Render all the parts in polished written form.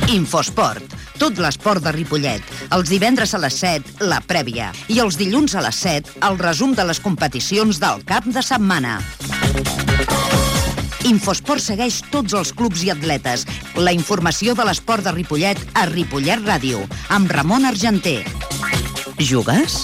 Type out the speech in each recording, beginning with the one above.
Infosport. Tot l'esport de Ripollet. Els divendres a les 7, la prèvia. I els dilluns a les 7, el resum de les competicions del cap de setmana. Infosport segueix tots els clubs i atletes. La informació de l'esport de Ripollet a Ripollet Ràdio, amb Ramon Argenter. Jugues?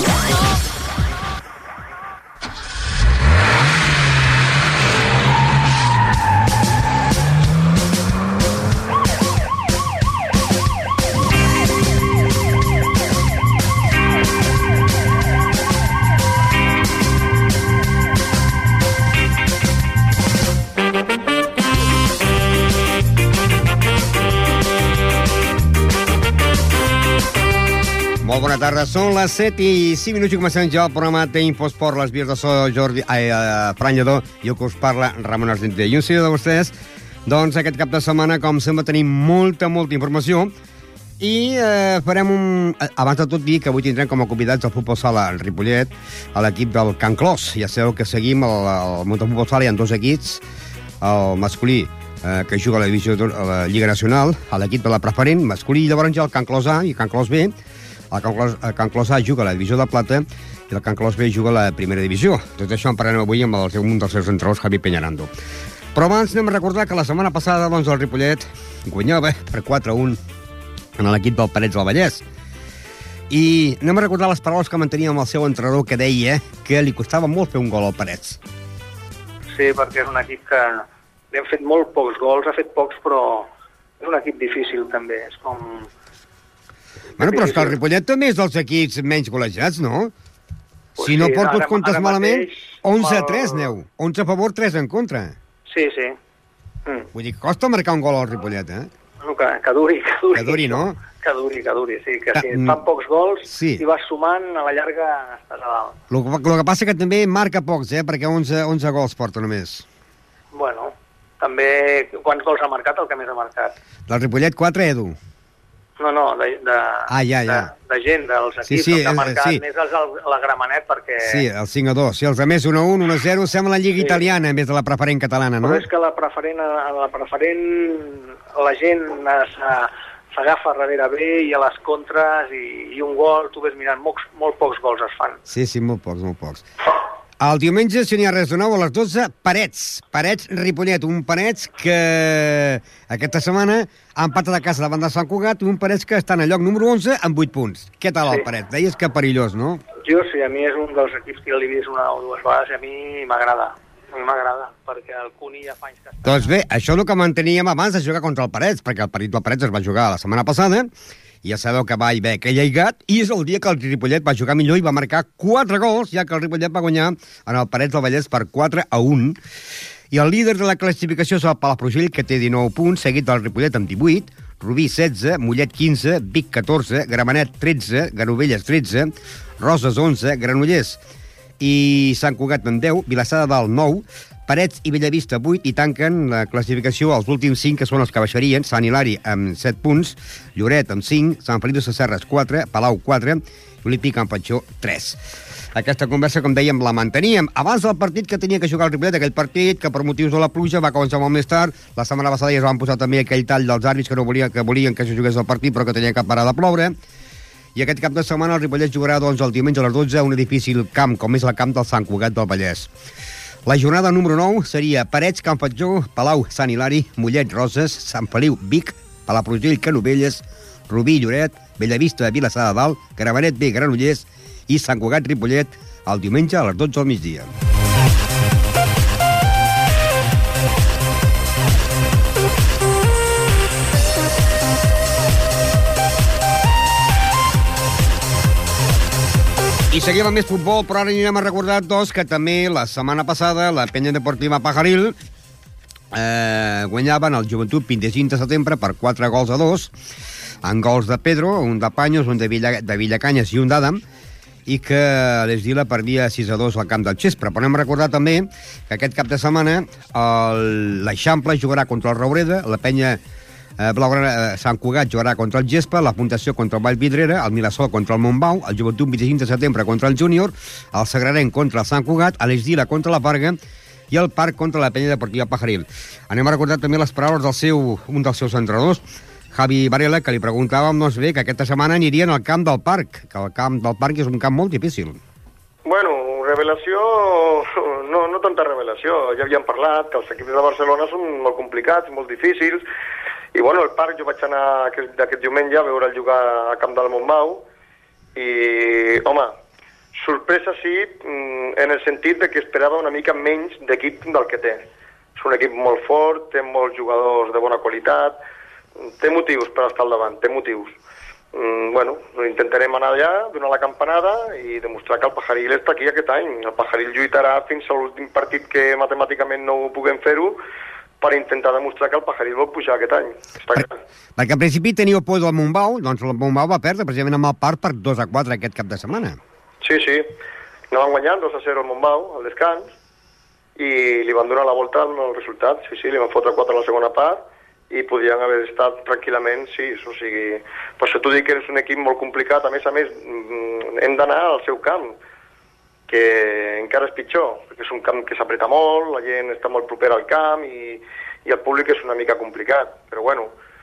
Molt bona tarda, són les 7 i 5 minuts i comencem ja el programa d'Infosport, les vies de so Fran Lledó i el que us parla Ramon Argenter. I un seguidor de vostès, doncs aquest cap de setmana, com sempre, tenim molta informació i farem abans de tot dir que avui tindrem com a convidats al futbol sala al Ripollet, a l'equip del Can Clos. Ja sabeu que seguim al món del futbol sala, hi ha dos equips, el masculí que juga a la divisió a la Lliga Nacional, a l'equip de la preferent masculí, i llavors hi ha el Can Clos A i el Can Clos B. El Can Clos A juga a la divisió de plata i el Can Clos B juga a la primera divisió. Tot això en parlarem avui amb un dels seus entrenadors, Javi Peñarando. Però abans anem a recordar que la setmana passada el Ripollet guanyava per 4-1 en l'equip del Parets del Vallès. I anem a recordar les paraules que mantenia amb el seu entrenador, que deia que li costava molt fer un gol al Parets. Sí, perquè és un equip que li han fet molt pocs gols, ha fet pocs, però és un equip difícil també. És com... Bueno, però és que el Ripollet també és dels equips menys golejats, no? Si no porto els comptes malament, 11-3, neu. 11 a favor, 3 en contra. Sí. Vull dir que costa marcar un gol al Ripollet, eh? Bueno, que duri. Que duri, no? Que duri, sí. Que si fan pocs gols i vas sumant, a la llarga estàs a dalt. El que passa que també marca pocs, perquè 11 gols porta només. Bueno, també quants gols ha marcat el que més ha marcat? Del Ripollet, 4, Edu. No, de gent, dels equips que ha marcat més la Gramenet, perquè... Sí, el 5-2. Sí, els de més 1-1, 1-0, sembla la Lliga italiana en vez de la preferent catalana, no? Però és que la preferent la gent s'agafa darrere bé i a les contres i un gol, tu ves mirant, molt pocs gols es fan. Sí, molt pocs. El diumenge, si n'hi ha res de nou, a les 12, Parets Ripollet, un Parets que aquesta setmana ha empatat a casa davant de Sant Cugat, un Parets que està en el lloc número 11 amb 8 punts. Què tal el Parets? Deies que perillós, no? Jo sí, a mi és un dels equips que l'he vist una o dues vegades i a mi m'agrada. Perquè el Cuni ja fa anys que està... Doncs bé, això és el que manteníem abans de jugar contra el Parets, perquè el partit del Parets es va jugar la setmana passada, i ja sabeu que va haver aquell aïgat, i és el dia que el Ripollet va jugar millor i va marcar 4 gols, ja que el Ripollet va guanyar en el Parets del Vallès per 4-1. I el líder de la classificació és el Palafrugell, que té 19 punts, seguit del Ripollet amb 18, Rubí 16, Mollet 15, Vic 14, Gramenet 13, Ganovelles 13, Roses 11, Granollers i Sant Cugat amb 10, Vilassar de Dalt 9, Parets i Bellavista 8, i tanquen la classificació els últims 5, que són els que baixarien: Sant Hilari amb 7 punts, Lloret amb 5, Sant Feliu de Sasserres 4, Palau 4, i Olímpic Can Patxó 3. Aquesta conversa, com dèiem, la manteníem abans del partit que tenia que jugar el Ripollet, aquell partit que per motius de la pluja va començar molt més tard. La setmana passada ja es van posar també aquell tall dels àrbits que volien que se jugués el partit, però que tenia que parar de ploure. I aquest cap de setmana el Ripollet jugarà doncs, el diumenge a les 12 a un difícil camp, com és el camp del Sant Cugat del Vallès. La jornada número 9 seria Parets, Can Patxó, Palau, Sant Hilari, Mollet, Roses, Sant Feliu, Vic, Palafrugell, Canovelles, Rubí, Lloret, Bellavista, Vilassar de Dalt, Gramenet B, Granollers i Sant Cugat, Ripollet, el diumenge a les 12 del migdia. I seguim amb més futbol, però ara anirem a recordar que també la setmana passada la Penya Deportiva Pajaril guanyaven el Joventut 25 de setembre per 4-2, amb gols de Pedro, un de Paños, un de Villacanyes i un d'Adam, i que l'Esdila perdia 6-2 al camp del Xespre. Però anem a recordar també que aquest cap de setmana l'Eixample jugarà contra el Raureda, la Penya Blaugrana Sant Cugat jugarà contra el Gespa, la Puntació contra el Vallvidrera, el Mirasol contra el Montbau, el Joventut 25 de setembre contra el Júnior, el Sagrarenc contra el Sant Cugat, l'Esdila contra la Farga i el Parc contra la Penya Deportiva Pajaril. Anem a recordar també les paraules un dels seus entrenadors, Javi Varela, que li preguntàvem, doncs bé, que aquesta setmana anirien al camp del Parc, que el camp del Parc és un camp molt difícil. Bueno, revelació... No tanta revelació. Ja havíem parlat que els equips de Barcelona són molt complicats, molt difícils, i bueno, el Parc jo vaig anar aquest diumenge a veure'l jugar a Camp del Montbau, i, home, sorpresa sí, en el sentit de que esperava una mica menys d'equip del que té. És un equip molt fort, té molts jugadors de bona qualitat, té motius per estar al davant, té motius. Bueno, intentarem anar allà, donar la campanada i demostrar que el Pajaril està aquí aquest any. El Pajaril lluitarà fins a l'últim partit que matemàticament no puguem fer-ho per intentar demostrar que el Pajaril vol pujar aquest any. Perquè al principi teníeu por del Montbau, doncs el Montbau va perdre precisament amb el Parc per 2-4 aquest cap de setmana. Sí, no van guanyant 2-0 al Montbau, al descans, i li van donar la volta al resultat. Sí, li van fotre 4 a la segona part, i podien haver estat tranquil·lament 6, o sigui... Per això t'ho dic que és un equip molt complicat, a més, hem d'anar al seu camp, que encara és pitjor, perquè és un camp que s'apreta molt, la gent està molt propera al camp, i el públic és una mica complicat, però bueno,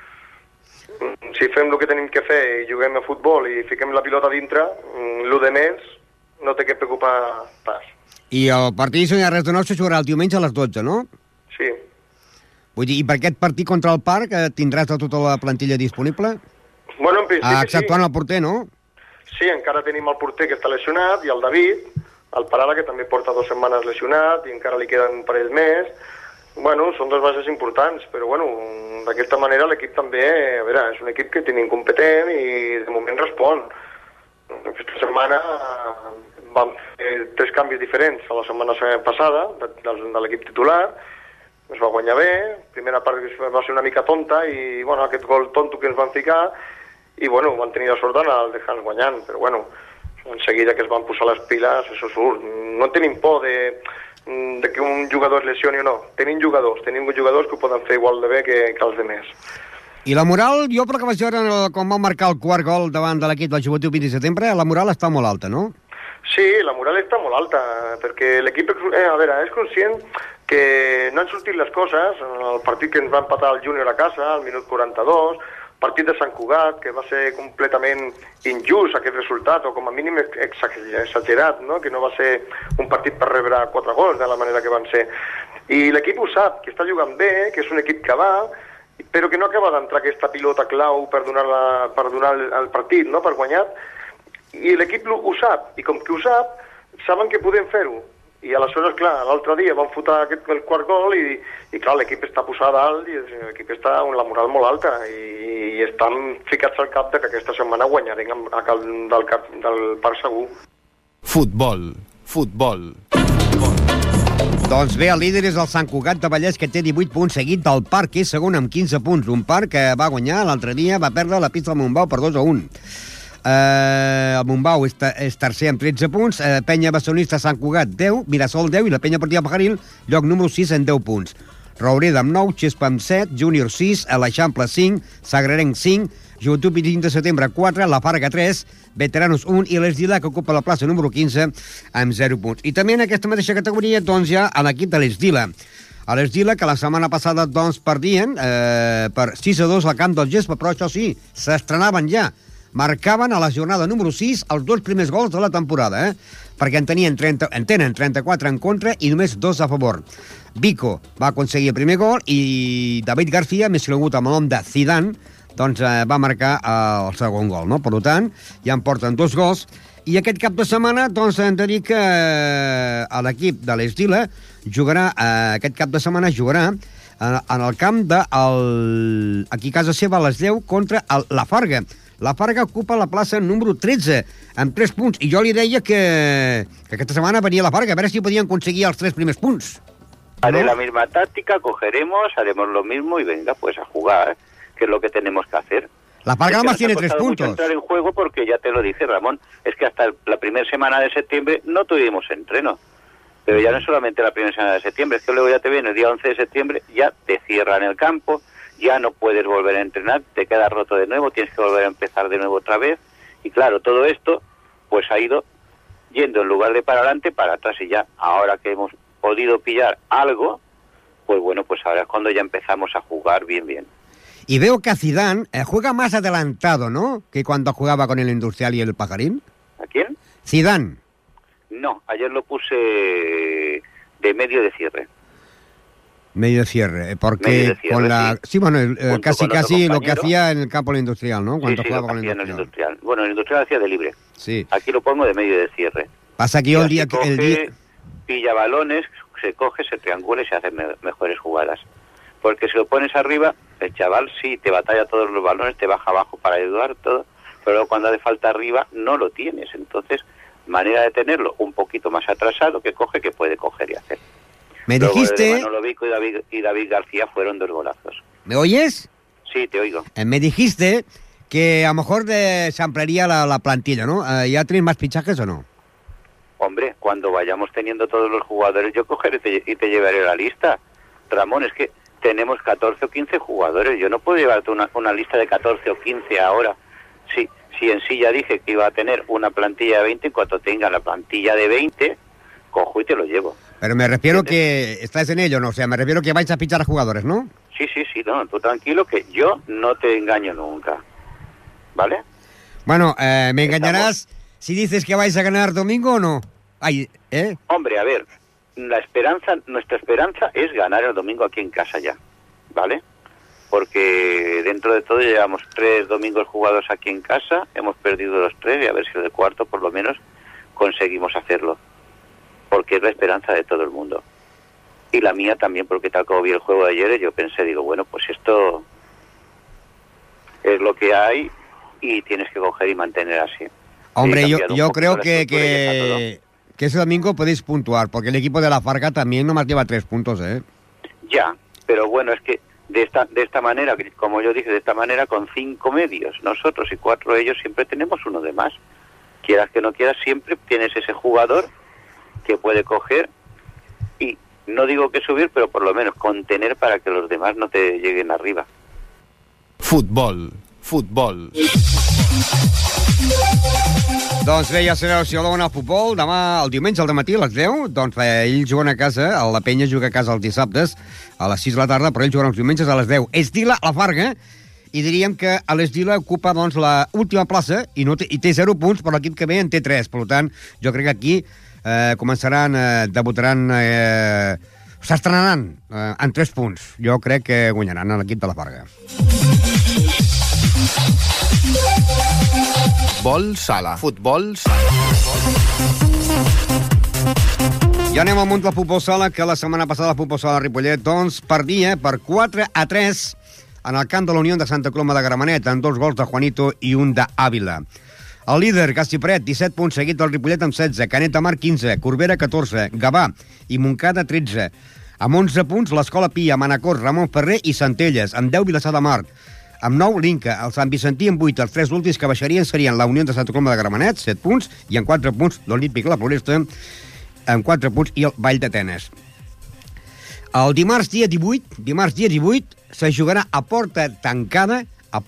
si fem el que tenim que fer i juguem a futbol i fiquem la pilota dintre, el de més no té que preocupar pas. I el partit, senyor Res de Nou, se jugarà el diumenge a les 12, no? Sí. Vull dir, i per aquest partit contra el Parc tindràs tota la plantilla disponible? Bueno, en principi exceptuant el porter, no? Sí, encara tenim el porter que està lesionat i el David, el Parada, que també porta 2 setmanes lesionat i encara li queden un parell més. Bueno, són 2 bases importants, però bueno, d'aquesta manera l'equip també, a veure, és un equip que tenim competent i de moment respon. Aquesta setmana vam fer 3 canvis diferents a la setmana passada de l'equip titular. Es va guanyar bé, primera part va ser una mica tonta i, bueno, aquest gol tonto que ens van ficar i, bueno, van tenir la sort d'anar al Dejans guanyant, però, bueno, en seguida que es van posar les piles, això surt. No tenim por de que un jugador es lesioni o no. Tenim jugadors que ho poden fer igual de bé que els de més. I la moral, jo pel que vaig veure quan va marcar el quart gol davant de l'equip del Joventut 20 de setembre, la moral està molt alta, no? Sí, la moral està molt alta, perquè l'equip és conscient que no han sortit les coses. El partit que ens va empatar el Júnior a casa, al minut 42, partit de Sant Cugat, que va ser completament injust aquest resultat, o com a mínim exagerat, no? Que no va ser un partit per rebre 4 gols de la manera que van ser. I l'equip ho sap, que està jugant bé, que és un equip que va, però que no acaba d'entrar aquesta pilota clau per donar el partit, no? Per guanyar. I l'equip ho sap, i com que ho sap, saben que podem fer-ho. I aleshores, clar, l'altre dia van fotre el quart gol i clar, l'equip està posat dalt i l'equip està amb la moral molt alta i estan ficats al cap que aquesta setmana guanyarem del Parc segur. Futbol. Doncs bé, el líder és el Sant Cugat de Vallès, que té 18 punts, seguit del Parc, que és segon amb 15 punts. Un Parc que va guanyar l'altre dia, va perdre la pista del Montbau per 2-1. El Montbau és tercer amb 13 punts, Penya Barcelonista Sant Cugat 10, Mirasol 10 i la Penya Partida Pajaril, lloc número 6 en 10 punts. Roureda amb 9, Xespa amb 7, Júnior 6, l'Eixample 5, Sagrarenc 5, Joventut 25 de setembre 4, la Farga 3, Veteranos 1 i l'Esdila, que ocupa la plaça número 15 amb 0 punts. I també en aquesta mateixa categoria, doncs, hi ha l'equip de l'Esdila. A l'Esdila, que la setmana passada, doncs, perdien per 6-2 al camp del Gespa, però això sí, s'estrenaven ja. Marcaven a la jornada número 6 els 2 primers gols de la temporada, perquè en tenen 34 en contra i només 2 a favor. Vico va aconseguir el primer gol i David García, més conegut amb el nom de Zidane, doncs va marcar el segon gol, no? Per tant, ja en porten 2 gols. I aquest cap de setmana, doncs, hem de dir que l'equip de l'Esdila jugarà, aquest cap de setmana jugarà en el camp aquí a casa seva a les 10 contra la Farga. La Farga ocupa la plaça número 13, amb 3 punts. I jo li deia que aquesta setmana venia la Farga, a veure si podien aconseguir els 3 primers punts. Haré la misma táctica, haremos lo mismo y venga, pues a jugar, que es lo que tenemos que hacer. La Farga nomás tiene 3 puntos. Entrar en juego porque ya te lo dije, Ramón, es que hasta la primera semana de septiembre no tuvimos entreno. Pero ya no es solamente la primera semana de septiembre, es que luego ya te viene el día 11 de septiembre, ya te cierran el campo, ya no puedes volver a entrenar, te quedas roto de nuevo, tienes que volver a empezar de nuevo otra vez. Y claro, todo esto pues ha ido yendo en lugar de para adelante, para atrás. Y ya ahora que hemos podido pillar algo, pues bueno, pues ahora es cuando ya empezamos a jugar bien. Y veo que Zidane juega más adelantado, ¿no? Que cuando jugaba con el Industrial y el Pajarín. ¿A quién? Zidane. No, ayer lo puse de medio de cierre. Medio de cierre, porque Medio de cierre, con la... Sí, bueno, casi lo que hacía en el campo del Industrial, ¿no? Cuando sí, jugaba lo con hacía en el Industrial. Bueno, el Industrial hacía de libre. Sí. Aquí lo pongo de medio de cierre. Pasa que yo el día... Pilla balones, se coge, se triangula y se hacen mejores jugadas. Porque si lo pones arriba, el chaval sí te batalla todos los balones, te baja abajo para ayudar, todo, pero luego cuando hace falta arriba no lo tienes. Entonces, manera de tenerlo un poquito más atrasado, que coge, que puede coger y hacer. Me luego, dijiste... Manolo Vico y David García fueron 2 golazos. ¿Me oyes? Sí, te oigo. Me dijiste que a lo mejor se ampliaría la plantilla, ¿no? ¿Ya tenéis más fichajes o no? Hombre, cuando vayamos teniendo todos los jugadores, yo cogeré y te llevaré la lista. Ramón, es que tenemos 14 o 15 jugadores. Yo no puedo llevarte una lista de 14 o 15 ahora. Si en sí ya dije que iba a tener una plantilla de 20, en cuanto tenga la plantilla de 20, cojo y te lo llevo. Pero me refiero que estáis en ello, ¿no? O sea, me refiero que vais a fichar a jugadores, ¿no? Sí, no, tú tranquilo, que yo no te engaño nunca. ¿Vale? Bueno, ¿me engañarás si dices que vais a ganar domingo o no? Ay, Hombre, a ver, nuestra esperanza es ganar el domingo aquí en casa ya, ¿vale? Porque dentro de todo llevamos 3 domingos jugados aquí en casa, hemos perdido los 3 y a ver si el cuarto por lo menos conseguimos hacerlo. Porque es la esperanza de todo el mundo. Y la mía también, porque tal como vi el juego de ayer, yo pensé, digo, bueno, pues esto es lo que hay y tienes que coger y mantener así. Hombre, yo creo que ese domingo podéis puntuar, porque el equipo de la Farga también nomás lleva 3 puntos, ¿eh? Ya, pero bueno, es que de esta manera, como yo dije, de esta manera, con 5 medios, nosotros y 4 ellos, siempre tenemos uno de más. Quieras que no quieras, siempre tienes ese jugador que puede coger y, no digo que subir, pero por lo menos contener para que los demás no te lleguen arriba. Futbol. Doncs bé, ja sabeu, si voleu anar al futbol, demà, el diumenge al dematí a les 10, doncs ells juguen a casa, la Penya juga a casa els dissabtes a les 6 de la tarda, però ells juguen els diumenges a les 10. Esdila a la Farga, i diríem que a l'Esdila ocupa doncs la última plaça i té 0 punts, però l'equip que ve en té 3. Per tant, jo crec que aquí debutaran, s'estrenaran en 3 punts. Jo crec que guanyaran l'equip de la Farga. Futbol sala. Ja anem al munt del futbol sala, que la setmana passada el futbol sala de Ripollet doncs perdia per 4-3 en el camp de la Unió de Santa Coloma de Gramenet, amb 2 gols de Juanito i un d'Àvila. El líder, Castipret, 17 punts, seguit del Ripollet amb 16, Canet de Mar 15, Corbera 14, Gavà i Montcada 13. Amb 11 punts, l'Escola Pia, Manacor, Ramon Ferrer i Centelles, amb 10 Vilassar de Mar. Amb 9, l'Inca, el Sant Vicentí amb 8, els 3 últims que baixarien serien la Unió de Santa Coloma de Gramenet, 7 punts, i amb 4 punts l'Olímpic La Floresta, amb 4 punts, i el Vall d'Atenes. El dimarts dia 18, se jugarà a porta tancada,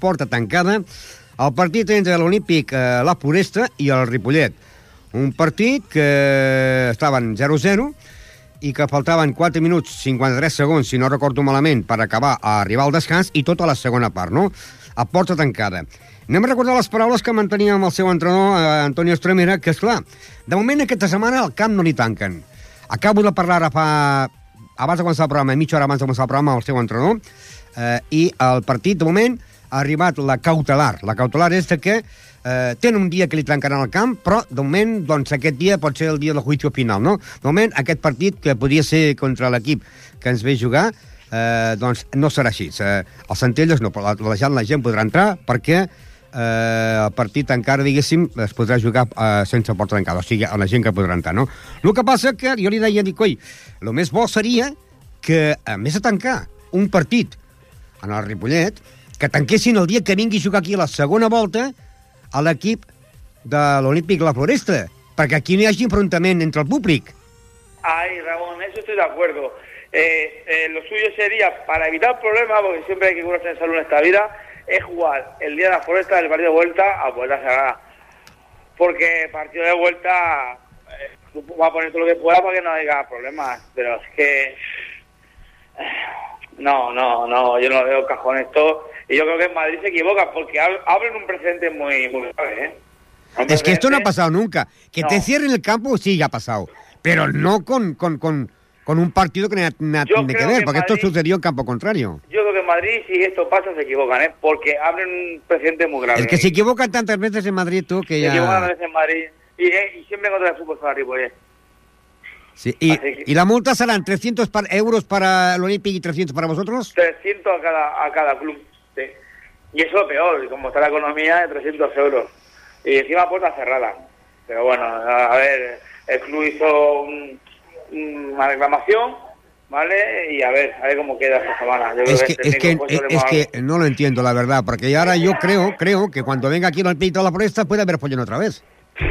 el partit entre l'Olímpic La Floresta i el Ripollet. Un partit que estaven 0-0, i que faltaven 4 minuts 53 segons, si no recordo malament, per acabar a arribar al descans, i tota la segona part, no? A porta tancada. Anem a recordar les paraules que mantenia amb el seu entrenador, Antonio Estremera, que, esclar, de moment aquesta setmana el camp no li tanquen. Acabo de parlar abans de començar el programa, mitja hora abans de començar el programa, amb el seu entrenador, i el partit, de moment, ha arribat la cautelar. La cautelar és que tenen un dia que li tancaran el camp, però, de moment, doncs, aquest dia pot ser el dia del juicio final, no? De moment, aquest partit, que podria ser contra l'equip que ens ve jugar, doncs, no serà així. Els Centelles no, però la gent podrà entrar perquè el partit encara, diguéssim, es podrà jugar sense porta tancada, o sigui, la gent que podrà entrar, no? El que passa que jo li deia, dic, oi, el més bo seria que, a més de tancar un partit en el Ripollet, que tanquessin el dia que vingui a jugar aquí a la segona volta a l'equip de l'Olímpic La Floresta, perquè aquí no hi hagi enfrontament entre el públic. Ay, Ramón, eso estoy de acuerdo. Lo suyo sería, para evitar problemas, porque siempre hay que curarse en salud en esta vida, es jugar el día de la Floresta, el partido de vuelta, a puerta cerrada. Porque el partido de vuelta va a poner todo lo que pueda para que no haya problemas, pero es que No, yo no veo cajón esto. Y yo creo que en Madrid se equivoca porque abren un precedente muy, muy grave, ¿eh? Es que esto no ha pasado nunca. Que No. te cierren el campo sí ha pasado, pero no con un partido que nada Yo tiene que creo ver, que porque esto Madrid- sucedió en campo contrario. Yo creo que en Madrid, si esto pasa, se equivocan, ¿eh? Porque abren un precedente muy grave. El que se equivocan tantas veces en Madrid, tú, que Se equivocan a ya... veces en Madrid. Y siempre contra el fútbol sala Ripollet. Sí, Así que- y la multa serán 300 euros para el Olympic y 300 para vosotros. 300 a cada club, sí. Y eso es lo peor, y como está la economía, de 300 euros. Y encima puerta cerrada. Pero bueno, a ver, el club hizo una reclamación, ¿vale? Y a ver cómo queda esta semana. Yo creo Es el que técnico, pues, veremos algo. no lo entiendo, la verdad, porque ahora yo creo que cuando venga aquí el Olympic de la Floresta puede haber follón otra vez.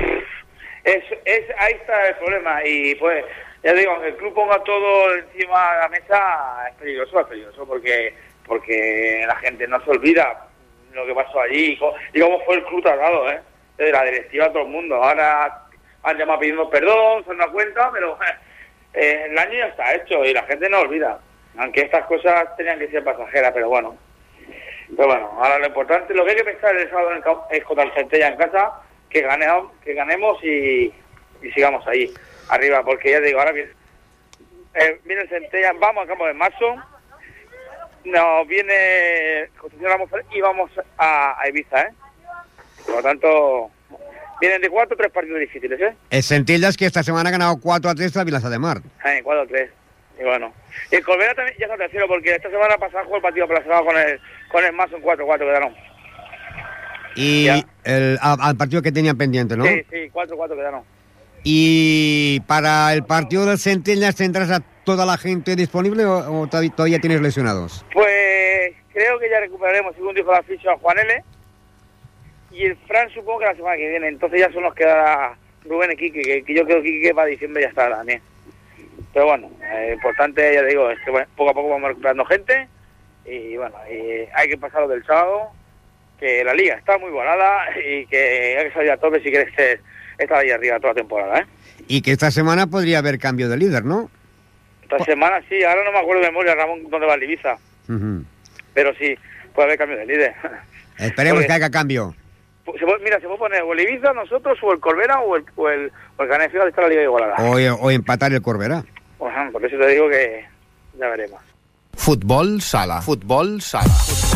Ahí está el problema. Y pues, ya digo, aunque el club ponga todo encima de la mesa, es peligroso, porque la gente no se olvida lo que pasó allí y cómo fue el club tratado, ¿eh? Desde la directiva a todo el mundo. Ahora han llamado pidiendo perdón, se han dado cuenta, pero el daño ya está hecho y la gente no olvida. Aunque estas cosas tenían que ser pasajeras, pero bueno. Ahora lo importante, lo que hay que pensar el sábado en el campo es contra el Centella en casa, que ganemos y sigamos ahí, arriba, porque ya te digo, ahora viene el Centella, vamos al campo de marzo, nos viene Concepción Ramos y vamos a Ibiza, ¿eh? Por lo tanto, vienen de 4 o 3 partidos difíciles, ¿eh? El Centellas que esta semana ha ganado 4-3 a Vilassar de Mar. 4 o 3. Y bueno. Y el Corbera también ya está tercero, porque esta semana pasada jugó el partido aplazado con el Mazo en 4-4 quedaron. Y Ya. al partido que tenían pendiente, ¿no? Sí, 4-4 quedaron. Y para el partido del Centellas, ¿tendrás a toda la gente disponible o todavía tienes lesionados? Pues creo que ya recuperaremos, según dijo la ficha, a Juan L. Y el Fran supongo que la semana que viene. Entonces ya solo nos quedará Rubén y Quique, que yo creo que Quique para diciembre ya estará también. Pero bueno, importante, ya digo, es que poco a poco vamos recuperando gente. Y bueno, y hay que pasar lo del sábado, que la liga está muy igualada y que hay que salir a tope si quieres estar ahí arriba toda la temporada, ¿eh? Y que esta semana podría haber cambio de líder, ¿no? Esta semana sí, ahora no me acuerdo de memoria, Ramón, dónde va el Ibiza. Ujú. Pero sí, puede haber cambio de líder. Esperemos Porque- que haga cambio. Mira, se puede poner o el Ibiza, nosotros, o el Corbera, o el Canefio de estar la liga igualada. O empatar el Corbera. Ajá, por eso te digo que ya veremos. Futbol sala. Futbol sala.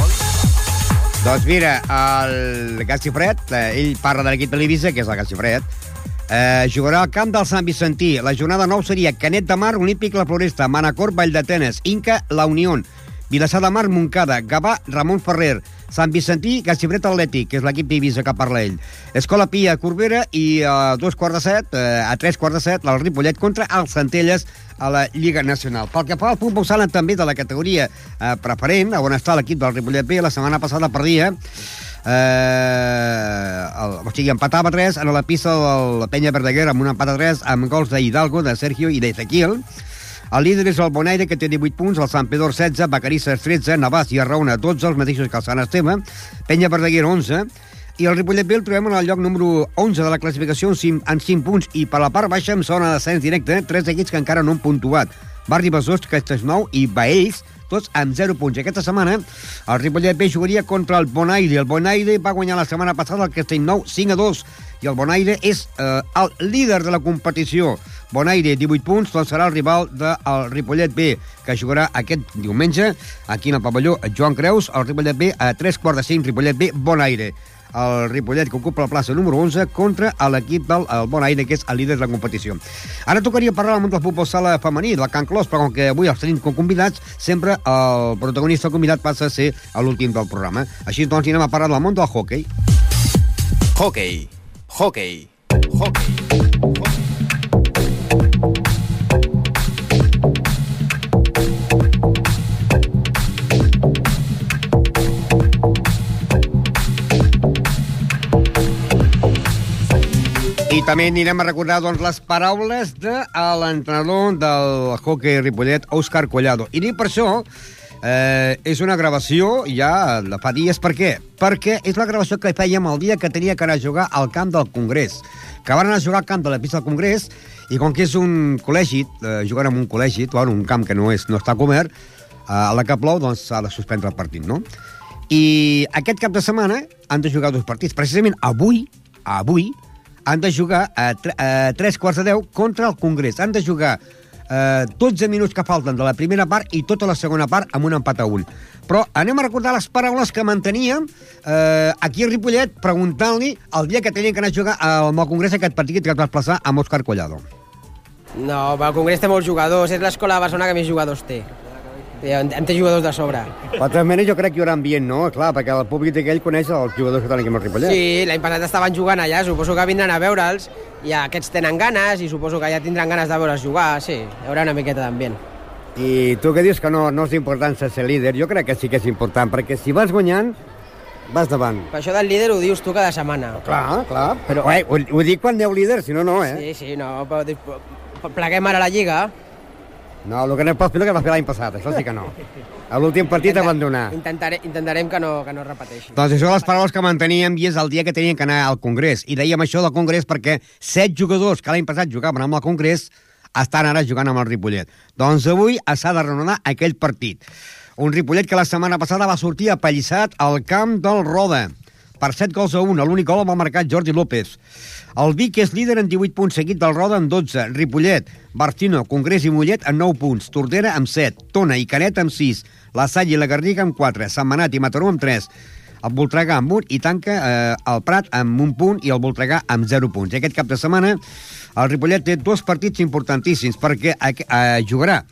Doncs mira, el Galcifred, ell parla de l'equip de l'Ibiza, que és el Galcifred, jugarà al camp del Sant Vicentí. La jornada 9 seria Canet de Mar, Olímpic La Floresta, Manacor, Vall d'Atenes, Inca, La Unión, Vilassar de Mar, Montcada, Gavà, Ramon Ferrer, Sant Vicentí, Galcifred Atlètic, que és l'equip d'Ibiza que parla ell. Escola Pia, Corbera i a 3:15, el Ripollet contra els Centelles a la Lliga Nacional. Pel que fa al futbol sala també de la categoria preferent, on està l'equip del Ripollet B, la setmana passada perdia, empatava 3 en la pista de la Penya Verdaguer amb un empat a 3 amb gols d'Hidalgo, de Sergio i d'Ezequiel. El líder és el Bonaire, que té 18 punts, el Sant Pedor 16, Vacarisses 13, Navàs i Arraona 12, els mateixos que el Sant Esteve, Penya Verdaguer 11, i el Ripollet B el trobem en el lloc número 11 de la classificació en 5 punts, i per la part baixa amb zona de descens directe, 3 equips que encara no han puntuat. Barri Besòs, Castellnou i Baells, tots amb 0 punts. Aquesta setmana el Ripollet B jugaria contra el Bonaire. El Bonaire va guanyar la setmana passada el Castellnou 5-2 i el Bonaire és el líder de la competició. Bonaire, 18 punts, doncs serà el rival del Ripollet B, que jugarà aquest diumenge aquí en el pavelló Joan Creus, el Ripollet B a 3:45, Ripollet B, Bonaire. El Ripollet, que ocupa la plaça número 11, contra l'equip del Bonaire, que és el líder de la competició. Ara tocaria parlar del món del futbol sala femení, del Can Clos, però com que avui els tenim convidats, sempre el protagonista convidat passa a ser l'últim del programa. Així doncs anem a parlar del món del hoquei. Hockey. Hockey. Hockey. I també anirem a recordar doncs, les paraules de l'entrenador del hoquei Ripollet, Òscar Collado. I dic per això, és una gravació ja de fa dies. Per què? Perquè és la gravació que fèiem el dia que tenia que anar a jugar al camp del Congrés. Que van anar a jugar al camp de la pista del Congrés, i com que és un col·legi, jugant en un col·legi, un camp que no està cobert, a la que plou, doncs s'ha de suspendre el partit, no? I aquest cap de setmana han de jugar 2 partits. Precisament avui han de jugar a 3:15 contra el Congrés. Han de jugar 12 minuts que falten de la primera part i tota la segona part amb un empat a 1. Però anem a recordar les paraules que manteníem aquí a Ripollet preguntant-li el dia que tenien que anar a jugar amb el Congrés aquest partit que es va desplaçar amb Òscar Collado. No, el Congrés té molts jugadors, és l'escola de Barcelona que més jugadors té. En té jugadors de sobre. De totes maneres, jo crec que hi haurà ambient, no? Clar, perquè el públic d'aquell coneix els jugadors que tenen aquí amb el Ripollet. Sí, l'any passat estaven jugant allà, suposo que vindran a veure'ls, i aquests tenen ganes, i suposo que ja tindran ganes de veure'ls jugar, sí, hi haurà una miqueta d'ambient. I tu que dius que no és important ser líder, jo crec que sí que és important, perquè si vas guanyant, vas davant. Per això del líder ho dius tu cada setmana. Clar. Però ho dic quan aneu líder, si no, no, Sí, no, però pleguem ara la Lliga. No, el que no pots fer el que vas fer l'any passat, això sí que no. A l'últim partit abandonar. Intentarem que no repeteixi. Doncs això són les paraules que manteníem i és el dia que tenien que anar al Congrés. I dèiem això del Congrés perquè 7 jugadors que l'any passat jugaven amb el Congrés estan ara jugant amb el Ripollet. Doncs avui s'ha de reanudar aquell partit. Un Ripollet que la setmana passada va sortir apallissat al camp del Roda per 7-1. L'únic gol el va marcar Jordi López. El Vic és líder en 18 punts, seguit del Roda amb 12. Ripollet, Barcino, Congrés i Mollet amb 9 punts. Tordera amb 7. Tona i Canet amb 6. La Salle i la Garriga amb 4. Sant Manat i Mataró amb 3. El Voltregà amb 1 i tanca el Prat amb 1 punt i el Voltregà amb 0 punts. I aquest cap de setmana el Ripollet té 2 partits importantíssims perquè jugarà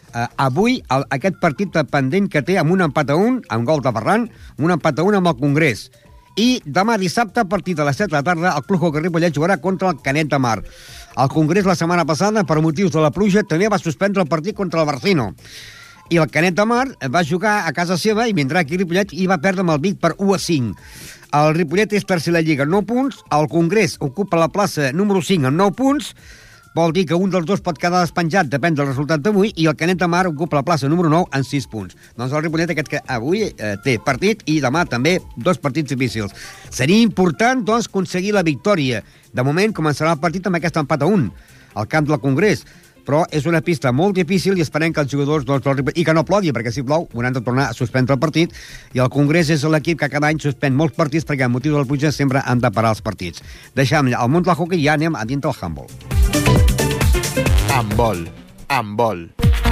avui aquest partit pendent que té amb un empat a 1, amb gol de Ferran, un empat a 1 amb el Congrés. I demà dissabte, a partir de les 7 de la tarda, el Club Hockey Ripollet jugarà contra el Canet de Mar. El Congrés la setmana passada, per motius de la pluja, també va suspendre el partit contra el Barcino. I el Canet de Mar va jugar a casa seva i vindrà aquí a Ripollet i va perdre amb el Vic per 1-5. El Ripollet és tercer a la Lliga amb 9 punts, el Congrés ocupa la plaça número 5 amb 9 punts, vol dir que un dels dos pot quedar despenjat, depèn del resultat d'avui, i el Canet de Mar ocupa la plaça número 9 amb 6 punts. Doncs el Ripollet aquest que avui té partit i demà també 2 partits difícils. Seria important, doncs, aconseguir la victòria. De moment començarà el partit amb aquest empat a 1 al camp del Congrés, però és una pista molt difícil i esperem que els jugadors del Ripollet, i que no plogui, perquè si plou hauran de tornar a suspendre el partit, i el Congrés és l'equip que cada any suspèn molts partits perquè amb motiu de la pluja sempre han de parar els partits. Deixem el món del hockey i ja anem a dintre el handball. Handball.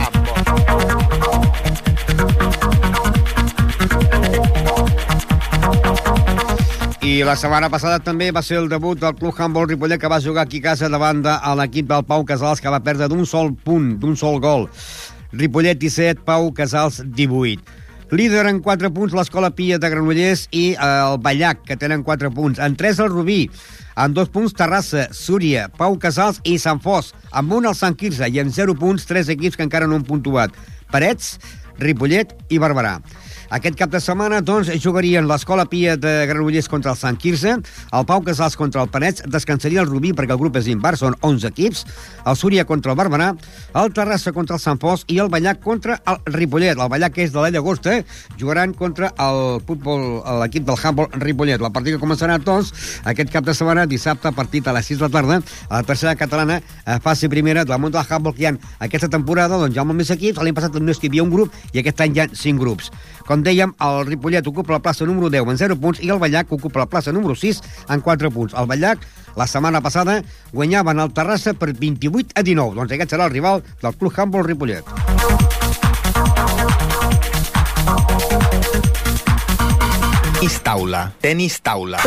I la setmana passada també va ser el debut del Club Handball Ripollet, que va jugar aquí a casa davant de l'equip del Pau Casals, que va perdre d'un sol punt, d'un sol gol. Ripollet 17, Pau Casals 18. Líder en 4 punts l'Escola Pia de Granollers i el Ballac, que tenen 4 punts. En 3 el Rubí, en 2 punts Terrassa, Súria, Pau Casals i Sant Fos. Amb 1 el Sant Quirze i en 0 punts 3 equips que encara no han puntuat. Parets, Ripollet i Barberà. Aquest cap de setmana, doncs, jugarien l'Escola Pia de Granollers contra el Sant Quirze, el Pau Casals contra el Parets, descansaria el Rubí perquè el grup és impar, són 11 equips, el Súria contra el Barberà, el Terrassa contra el Sant Fos i el Ballac contra el Ripollet. El Ballac, que és de l'Ella Agosta, jugaran contra l'equip del handball Ripollet. La partida començarà, doncs, aquest cap de setmana, dissabte, a partir de les 6 de la tarda, a la tercera catalana, fase primera del món del handball, que hi ha aquesta temporada, doncs, hi ha molt més equips. L'any passat només hi havia un grup i aquest any hi ha 5 grups. Com dèiem, el Ripollet ocupa la plaça número 10 en 0 punts i el Ballac ocupa la plaça número 6 en 4 punts. El Ballac, la setmana passada, guanyaven el Terrassa per 28-19. Doncs aquest serà el rival del Club Handball Ripollet. Tenis taula.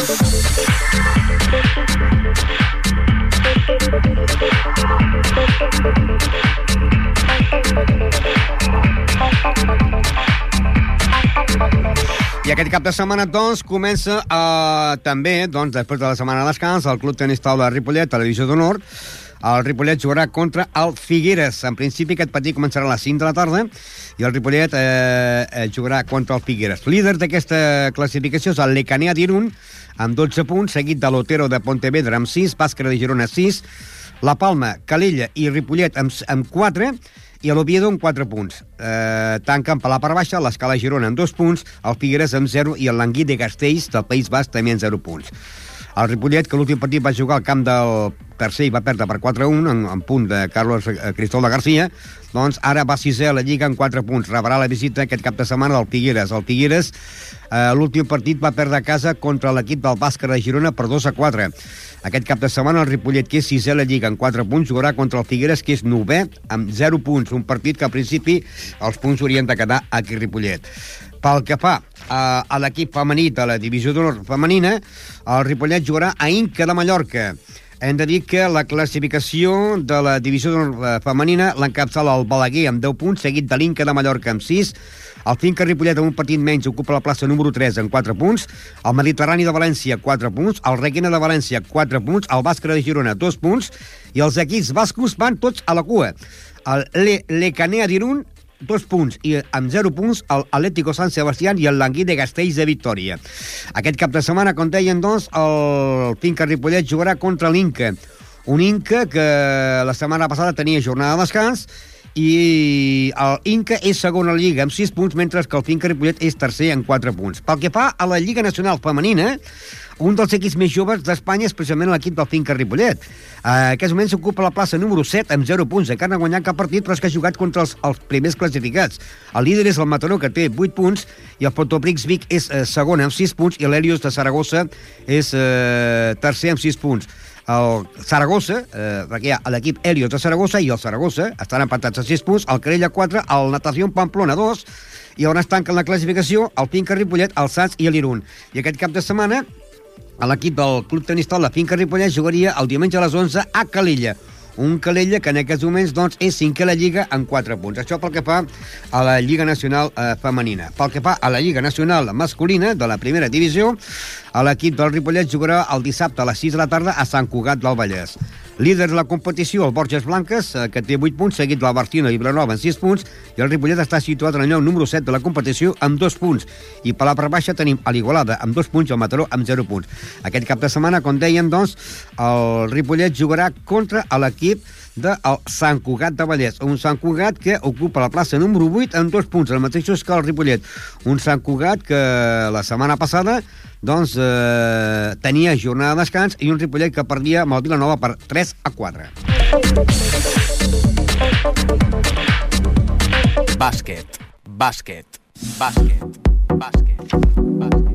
I aquest cap de setmana, doncs, comença també, doncs, després de la setmana de descans, el Club Tenis Taula de Ripollet, a la divisió d'honor. El Ripollet jugarà contra el Figueres. En principi, aquest partit començarà a les 5 de la tarda i el Ripollet jugarà contra el Figueres. Líder d'aquesta classificació és el Lecanea d'Irun, amb 12 punts, seguit de l'Otero de Pontevedra amb 6, Bàscara de Girona 6, La Palma, Calella i Ripollet amb 4, i l'Oviedo amb 4 punts. Tanquen per la part baixa l'Escala Girona amb 2 punts, el Figueres amb 0 i el Languí de Castells del País Basc també amb 0 punts. El Ripollet, que l'últim partit va jugar al camp del tercer i va perdre per 4-1 en punt de Carlos Cristóbal de García, doncs ara va 6è a la Lliga amb 4 punts. Rebrà la visita aquest cap de setmana del Figueres. El Figueres, l'últim partit va perdre a casa contra l'equip del Bàsquet de Girona per 2-4. Aquest cap de setmana el Ripollet, que és 6è a la Lliga amb 4 punts, jugarà contra el Figueres, que és 9è amb 0 punts. Un partit que al principi els punts haurien de quedar aquí a Ripollet. Pel que fa a l'equip femení de la divisió d'honor femenina, el Ripollet jugarà a Inca de Mallorca. Hem de dir que la classificació de la divisió d'honor femenina l'encapçala el Balaguer amb 10 punts, seguit de l'Inca de Mallorca amb 6. El Finca Ripollet, amb un partit menys, ocupa la plaça número 3 amb 4 punts. El Mediterrani de València, 4 punts. El Requena de València, 4 punts. El Bàsquet de Girona, 2 punts. I els equips bascos van tots a la cua. El Lecanea d'Irún, 2 punts, i amb 0 punts el Atlético San Sebastián i el Languí de Castells de Victòria. Aquest cap de setmana, com deien, doncs, el Finca Ripollet jugarà contra l'Inca. Un Inca que la setmana passada tenia jornada de descans i el Inca és segon a la Lliga amb 6 punts, mentre que el Finca Ripollet és tercer amb 4 punts. Pel que fa a la Lliga Nacional Femenina, un dels equips més joves d'Espanya és precisament l'equip del Finca Ripollet. En aquest moment s'ocupa la plaça número 7 amb 0 punts. Encara no ha guanyat cap partit, però és que ha jugat contra els primers classificats. El líder és el Mataró, que té 8 punts, i el Portoprix Vic és segon amb 6 punts, i l'Helios de Saragossa és tercer amb 6 punts. El Saragossa, perquè hi ha l'equip Helios de Saragossa i el Saragossa estan empatats a 6 punts, el Querella 4, el Natació Pamplona 2, i on es tanquen la classificació el Finca Ripollet, el Sants i l'Irún. I aquest cap de setmana l'equip del Club Tenistal de Finca Ripollet jugaria el diumenge a les 11 a Calella. Un Calella que en aquests moments doncs, és 5è a la Lliga amb 4 punts. Això pel que fa a la Lliga Nacional femenina. Pel que fa a la Lliga Nacional masculina de la primera divisió, l'equip del Ripollet jugarà el dissabte a les 6 de la tarda a Sant Cugat del Vallès. Líder de la competició, el Borges Blanques, que té 8 punts, seguit del Barcino i Vilanova amb 6 punts, i el Ripollet està situat en el lloc número 7 de la competició amb 2 punts. I per la part baixa tenim a l'Igualada amb 2 punts i el Mataró amb 0 punts. Aquest cap de setmana, com dèiem, doncs, el Ripollet jugarà contra l'equip del Sant Cugat de Vallès. Un Sant Cugat que ocupa la plaça número 8 amb 2 punts, el mateix que el Ripollet. Un Sant Cugat que la setmana passada doncs tenia jornada de descans i un Ripollet que perdia amb el Vilanova per 3-4. Bàsquet, bàsquet, bàsquet, bàsquet, bàsquet.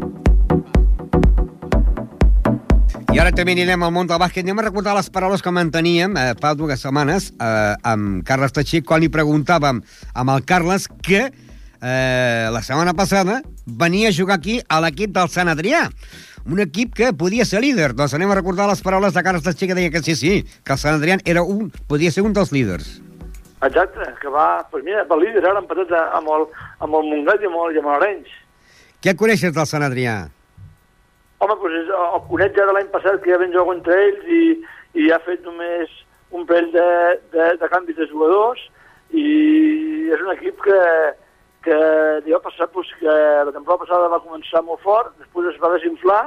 I ara també anirem al món del bàsquet. Anem a recordar les paraules que manteníem fa 2 setmanes amb Carles Teixit, quan li preguntàvem amb el Carles que la setmana passada venia a jugar aquí a l'equip del Sant Adrià, un equip que podia ser líder. Doncs anem a recordar les paraules de Carles Teixit, que deia que sí, que el Sant Adrià podia ser un dels líders. Exacte, que va, pues mira, va líder, ara empatat amb el Montgat i amb l'Arenys. Què coneixes del Sant Adrià? Home, doncs el conec ja de l'any passat, que ja vam jugar contra ells i ha fet només un parell de canvis de jugadors, i és un equip que ja ha passat, doncs, que la temporada passada va començar molt fort, després es va desinflar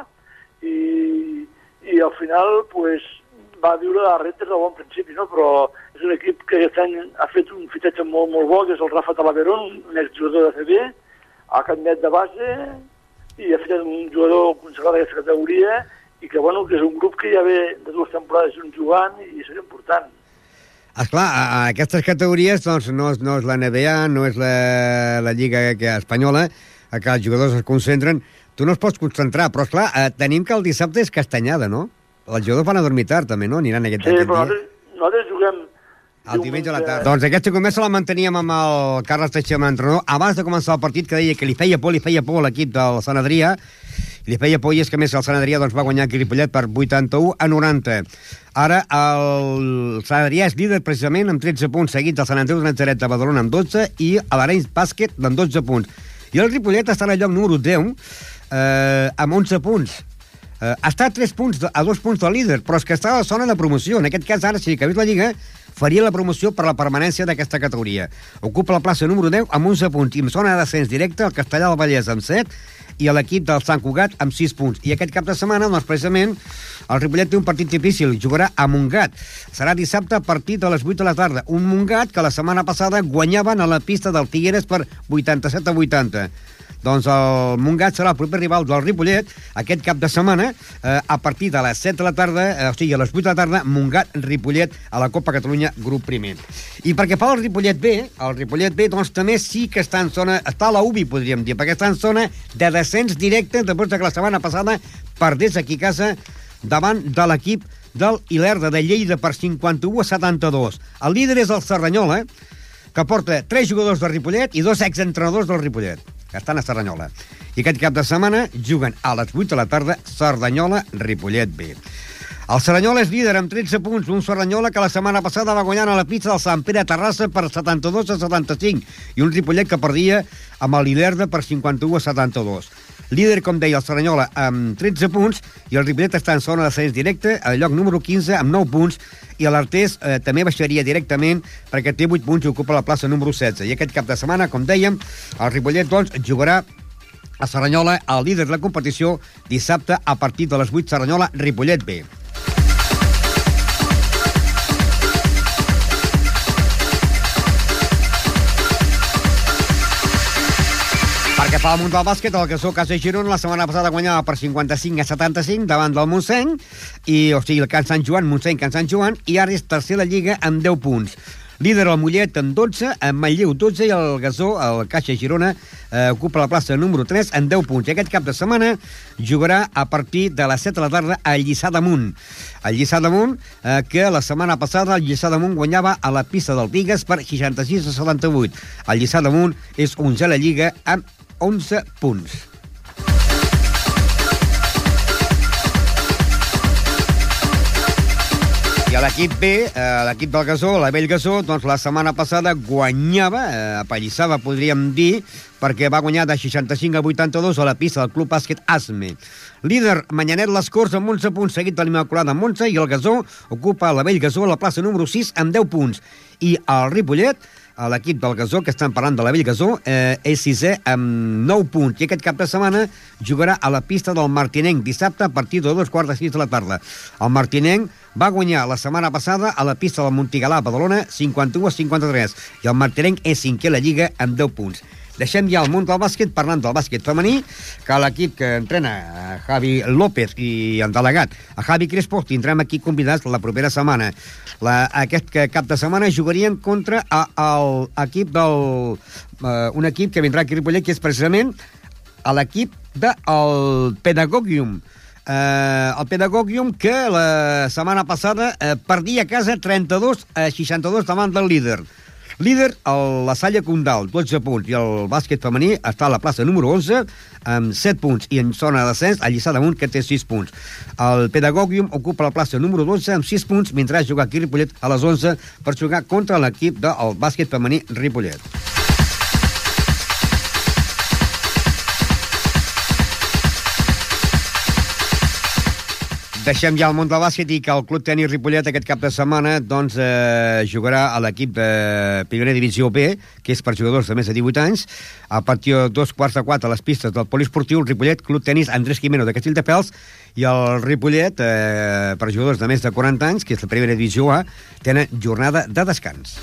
i al final doncs, va viure les reptes del bon principi, no? Però és un equip que aquest any ha fet un fitxatge molt, molt bo, que és el Rafa Talaverón, un exjugador de CB, ha canviat de base i ha fet un jugador consagrat d'aquesta categoria i que, bueno, que és un grup que ja ve de 2 temporades jugant i és important. Esclar, a aquestes categories doncs, no és la NBA, no és la Lliga espanyola, que els jugadors es concentren. Tu no es pots concentrar, però esclar, tenim que el dissabte és Castanyada, no? Els jugadors van a dormir tard, també, no? Aniran aquest dia. Sí, però nosaltres juguem el diumenge a la tarda. Doncs aquesta conversa la manteníem amb el Carles Teixidor, l'entrenador, abans de començar el partit, que deia que li feia por a l'equip del Sant Adrià, li feia por, i és que més el Sant Adrià doncs, va guanyar aquí Ripollet per 81-90. Ara el Sant Adrià és líder precisament amb 13 punts, seguit del Sant Andreu de Natzaret de Badalona amb 12 i l'Arenys Bàsquet amb 12 punts. I el Ripollet està al lloc número 10 amb 11 punts. Està a 2 punts del líder, però és que està a la zona de promoció. En aquest cas, ara, si acabés la Lliga, faria la promoció per la permanència d'aquesta categoria. Ocupa la plaça número 10 amb 11 punts, i en zona de descens directe el Castellà del Vallès amb 7 i l'equip del Sant Cugat amb 6 punts. I aquest cap de setmana, doncs, precisament, el Ripollet té un partit difícil, jugarà a Montgat. Serà dissabte a partir de les 8 de la tarda. Un Montgat que la setmana passada guanyaven a la pista del Figueres per 87-80. Doncs el Montgat serà el proper rival del Ripollet aquest cap de setmana a partir de les 7 de la tarda, o sigui, a les 8 de la tarda, Montgat-Ripollet a la Copa Catalunya grup primer. I perquè fa el Ripollet B, doncs també sí que està en zona, està a la UBI, podríem dir, perquè està en zona de descens directe després que la setmana passada perdés aquí a casa davant de l'equip del Ilerda de Lleida per 51-72. El líder és el Cerdanyola, que porta 3 jugadors del Ripollet i 2 exentrenadors del Ripollet, que estan a Cerdanyola. I aquest cap de setmana juguen a les 8 de la tarda Cerdanyola-Ripollet B. El Cerdanyola és líder amb 13 punts, un Cerdanyola que la setmana passada va guanyar a la pista del Sant Pere a Terrassa per 72-75 i un Ripollet que perdia amb l'Ilerda per 51-72. Líder, com deia, el Cerdanyola amb 13 punts i el Ripollet està en zona d'ascens directe al lloc número 15 amb 9 punts i l'Artés també baixaria directament perquè té 8 punts i ocupa la plaça número 16. I aquest cap de setmana, com dèiem, el Ripollet doncs, jugarà a Cerdanyola, el líder de la competició, dissabte a partir de les 8, Cerdanyola-Ripollet B. Perquè fa el munt del bàsquet, el Gasó Casa Girona la setmana passada guanyava per 55-75 davant del Montseny, o sigui, el Can Sant Joan, Montseny, Can Sant Joan, i ara és tercer la Lliga amb 10 punts. Líder el Mollet amb 12, amb Manlleu 12, i el Gasó, el Caixa Girona, ocupa la plaça número 3 amb 10 punts. I aquest cap de setmana jugarà a partir de les 7 de la tarda a Lliçà d'Amunt. El Lliçà d'Amunt, que la setmana passada el Lliçà d'Amunt guanyava a la pista del Bigues per 66-78. El Lliçà d'Amunt és 11 a la Lliga amb 11 punts. I a l'equip B, l'equip del Gasó, la Vell Gasó, doncs la setmana passada guanyava, apallissava, podríem dir, perquè va guanyar de 65-82 a la pista del Club Bàsquet Asme. Líder, Manyanet Les Corts amb 11 punts, seguit de l'Immaculada amb 11, i el Gasó ocupa la Vell Gasó a la plaça número 6 amb 10 punts. I el Ripollet, l'equip del Gasó, que estan parlant de la Vell Gasó, és sisè amb 9 punts. I aquest cap de setmana jugarà a la pista del Martinenc dissabte a partir de 2:45 de la tarda. El Martinenc va guanyar la setmana passada a la pista del Montigalà, Badalona, 51-53. I el Martinenc és cinquè a la Lliga amb 10 punts. Deixem ja el món del bàsquet parlant del bàsquet femení, que l'equip que entrena Javi López i el delegat a Javi Crespo tindrem aquí convidats la propera setmana. Aquest cap de setmana jugarien contra l'equip un equip que vindrà aquí a Ripollet, que és precisament l'equip del Pedagogium. El Pedagogium, que la setmana passada perdia a casa 32-62 davant del líder. Líder, la Salle Condal, 12 punts, i el bàsquet femení està a la plaça número 11 amb 7 punts, i en zona de descens el Lliçà d'Amunt, que té 6 punts. El Pedagogium ocupa la plaça número 12 amb 6 punts, mentre jugar aquí a Ripollet a les 11 per jugar contra l'equip del bàsquet femení Ripollet. Deixem ja el món del bàsquet i que el Club Tenis Ripollet aquest cap de setmana doncs, jugarà a l'equip de Primera Divisió B, que és per jugadors de més de 18 anys, a partir de 3:45 a les pistes del poliesportiu Ripollet, Club Tenis Andrés Quimeno de Castelldefels, i el Ripollet, per jugadors de més de 40 anys, que és la Primera Divisió A, tenen jornada de descans.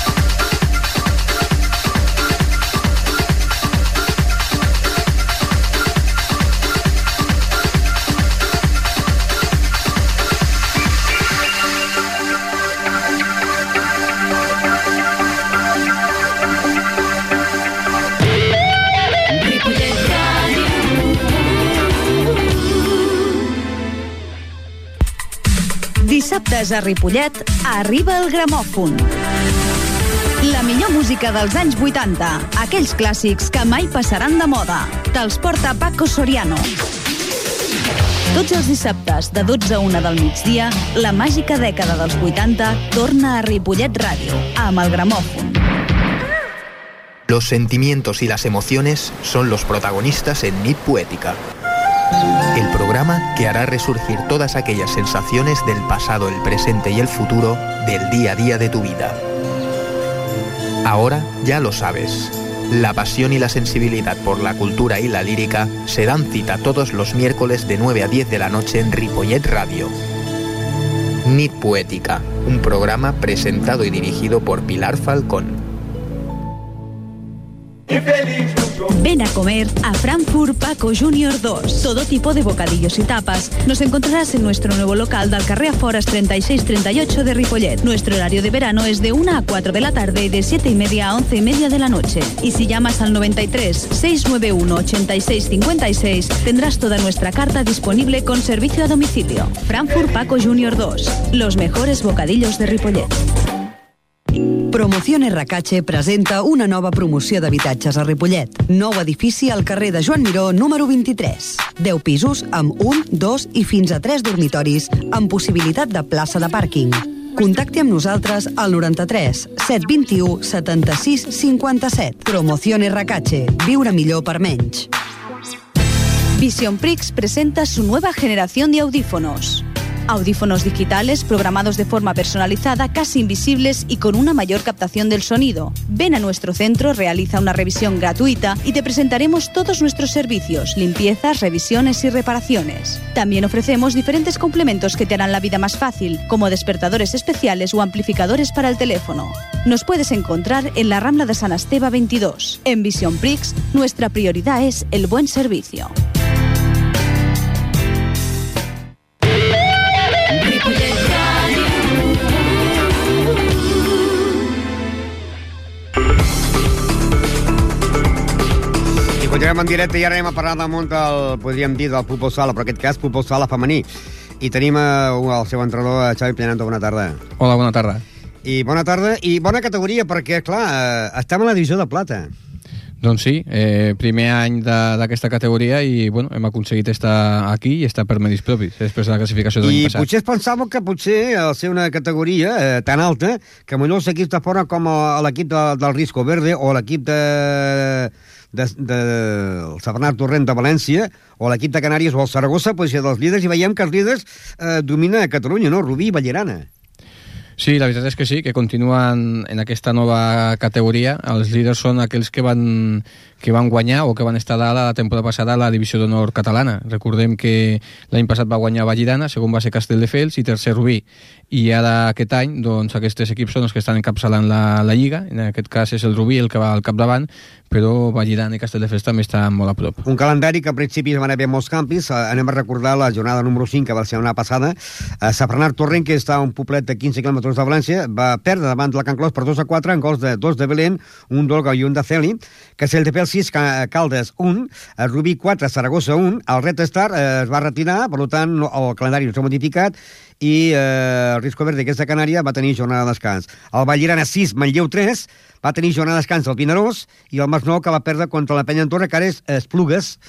Dissabtes a Ripollet arriba el gramòfon. La millor música dels anys 80, aquells clàssics que mai passaran de moda. Te'ls porta Paco Soriano. Tots els dissabtes, de 12 a 1 del migdia, la màgica dècada dels 80 torna a Ripollet Ràdio, amb el gramòfon. Los sentimientos y las emociones son los protagonistas en Nit Poètica. El programa que hará resurgir todas aquellas sensaciones del pasado, el presente y el futuro del día a día de tu vida. Ahora ya lo sabes. La pasión y la sensibilidad por la cultura y la lírica se dan cita todos los miércoles de 9 a 10 de la noche en Ripollet Radio. Nit Poètica, un programa presentado y dirigido por Pilar Falcón. Ven a comer a Frankfurt Paco Junior 2. Todo tipo de bocadillos y tapas. Nos encontrarás en nuestro nuevo local del carrer Afores 3638 de Ripollet. Nuestro horario de verano es de 1 a 4 de la tarde y de 7:30 a 11:30 de la noche. Y si llamas al 93 691 86 56, tendrás toda nuestra carta disponible con servicio a domicilio. Frankfurt Paco Junior 2. Los mejores bocadillos de Ripollet. Promoción Racache presenta una nova promoció d'habitatges a Ripollet. Nou edifici al carrer de Joan Miró, número 23. 10 pisos amb 1, 2 i fins a 3 dormitoris, amb possibilitat de plaça de pàrquing. Contacti amb nosaltres al 93 721 76 57. Promoción Racache. Viure millor per menys. Vision Prix presenta su nueva generación de audífonos. Audífonos digitales programados de forma personalizada, casi invisibles y con una mayor captación del sonido. Ven a nuestro centro, realiza una revisión gratuita y te presentaremos todos nuestros servicios, limpiezas, revisiones y reparaciones. También ofrecemos diferentes complementos que te harán la vida más fácil, como despertadores especiales o amplificadores para el teléfono. Nos puedes encontrar en la Rambla de Sant Esteve 22. En Vision Prix, nuestra prioridad es el buen servicio. Continuem en directe i ara anem a parlar damunt del, podríem dir, del futbol sala, però en aquest cas futbol sala femení. I tenim el seu entrenador, Xavi Pinanto. Bona tarda. Hola, bona tarda. I bona tarda i bona categoria, perquè, clar, estem a la divisió de plata. Doncs sí, primer any d'aquesta categoria i bueno, hem aconseguit estar aquí i estar per medis propis després de la classificació de l'any passat. I potser es pensava que potser al ser una categoria tan alta que potser els equips de fora com l'equip del Risco Verde o l'equip del Safranat Torrent de València o l'equip de Canàries o el Saragossa poden ser dels líders i veiem que els líders dominen a Catalunya, no? Rubí i Ballerana. Sí, la veritat és que sí, que continuen en aquesta nova categoria. Els líders són aquells que van guanyar o que van estar dalt la temporada passada a la divisió d'honor catalana. Recordem que l'any passat va guanyar Vallirana, segon va ser Castelldefels i tercer Rubí. I ara aquest any, doncs, aquests equips són els que estan encapçalant la Lliga. En aquest cas és el Rubí el que va al capdavant, però Vallirana i Castelldefels també estan molt a prop. Un calendari que al principi van haver molts canvis. Anem a recordar la jornada número 5, que va ser una passada. Safranat Torrent, que està a un poblet de 15 quilòmetres de València, va perdre davant de la Can Clos per 2-4 en gols de 2 de Belén, un d'Olga i un de Celi. Castelldefels 6, Caldes 1, Rubí 4, Saragossa 1. El Red Star es va retirar, per tant el calendari no s'ha modificat i el Risco Verde, que és de Canària, va tenir jornada de descans. El Vallirana 6, Manlleu 3, va tenir jornada de descans el Vinaròs i el Masnou, que va perdre contra la Penya Andorra, que ara és Esplugues,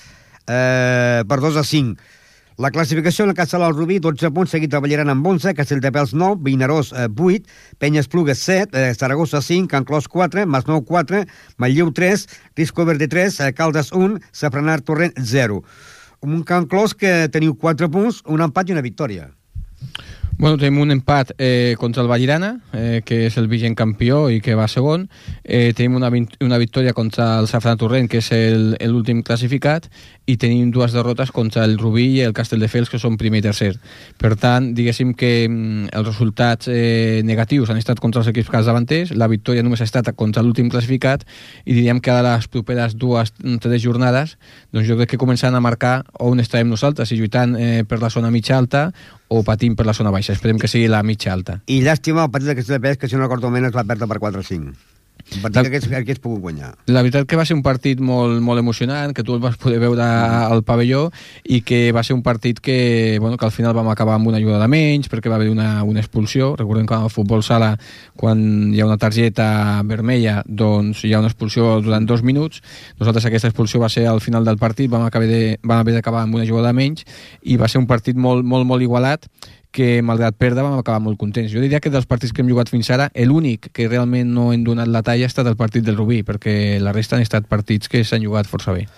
per 2-5. La classificació en el cas de el Rubí, 12 punts, seguit de Ballerana amb 11, Castelldefels 9, Vinaròs 8, Penya Esplugues 7, Saragossa 5, Can Clos 4, Masnou 4, Manlleu 3, Risco Verde 3, Caldes 1, Safranat Torrent 0. Un Can Clos que teniu 4 punts, un empat i una victòria. Bueno, tenim un empat contra el Vallirana, que és el vigent campió i que va segon. Tenim una victòria contra el Safranat Torrent, que és l'últim classificat, i tenim 2 derrotes contra el Rubí i el Castelldefels, que són primer i tercer. Per tant, diguéssim que els resultats negatius han estat contra els equips capdavanters, la victòria només ha estat contra l'últim classificat, i diríem que ara les properes 2-3 jornades, doncs jo crec que començaran a marcar on estarem nosaltres, si lluitant per la zona mitja alta o patint per la zona baixa. Esperem que sigui la mitja alta. I llàstima el partit de Castelldefels, que si no recordo es va perdre per 4-5. Un partit que hagués pogut guanyar. La veritat que va ser un partit molt, molt emocionant, que tu el vas poder veure al pavelló, i que va ser un partit que al final vam acabar amb una jugada menys, perquè va haver una expulsió. Recordem que al futbol sala, quan hi ha una targeta vermella, doncs hi ha una expulsió durant 2 minuts. Nosaltres aquesta expulsió va ser al final del partit, vam haver d'acabar amb una jugada menys, i va ser un partit molt, molt, molt igualat, que malgrat perdre vam acabar molt contents. Jo diria que dels partits que hem jugat fins ara, l'únic que realment no hem donat la talla ha estat el partit del Rubí, perquè la resta han estat partits que s'han jugat força bé.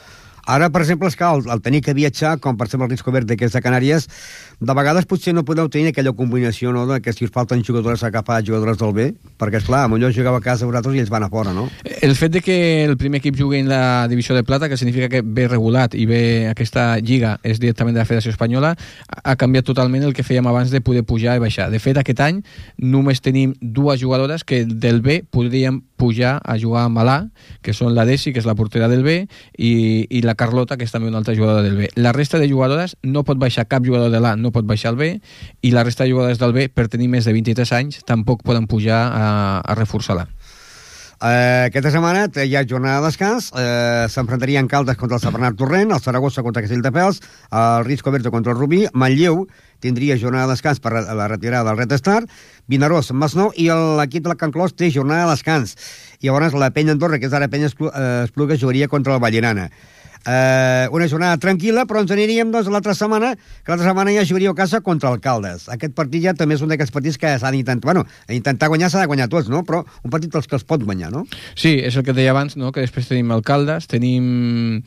Ara, per exemple, és que el tenir que viatjar, com per exemple el Risco Verde, que és de Canàries, de vegades potser no podeu tenir aquella combinació, no?, de que si us falten jugadores a agafar jugadores del B, perquè, esclar, potser jugueu a casa vosaltres i ells van a fora, no? El fet de que el primer equip jugui en la divisió de plata, que significa que ve regulat i ve aquesta lliga, és directament de la Federació Espanyola, ha canviat totalment el que fèiem abans de poder pujar i baixar. De fet, aquest any només tenim 2 jugadores que del B podrien pujar a jugar amb l'A, que són la Desi, que és la portera del B, i la Carlota, que és també una altra jugadora del B. La resta de jugadores no pot baixar, cap jugador de l'A no pot baixar al B, i la resta de jugadores del B, per tenir més de 23 anys, tampoc poden pujar a reforçar l'A. Aquesta setmana hi ha jornada de descans, s'enfrontarien Caldes contra el Sant Bernat Torrent, el Saragossa contra Castelldefels, el Risco Verde contra el Rubí, Manlleu tindria jornada de descans per la retirada del Red Star, Vinaròs, Masnou, i l'equip de Can Clos té jornada de descans. I llavors la Penya Andorra, que és ara Penya Espluga, jugaria contra el Vallirana. Una jornada tranquil·la, però ens aniríem doncs l'altra setmana, que l'altra setmana ja jugaria a casa contra el Caldes. Aquest partit ja també és un d'aquests partits que s'han d'intentar, bueno, intentar guanyar s'ha de guanyar tots, no? Però un partit dels que els pot guanyar, no? Sí, és el que deia abans, no?, que després tenim el Caldes, tenim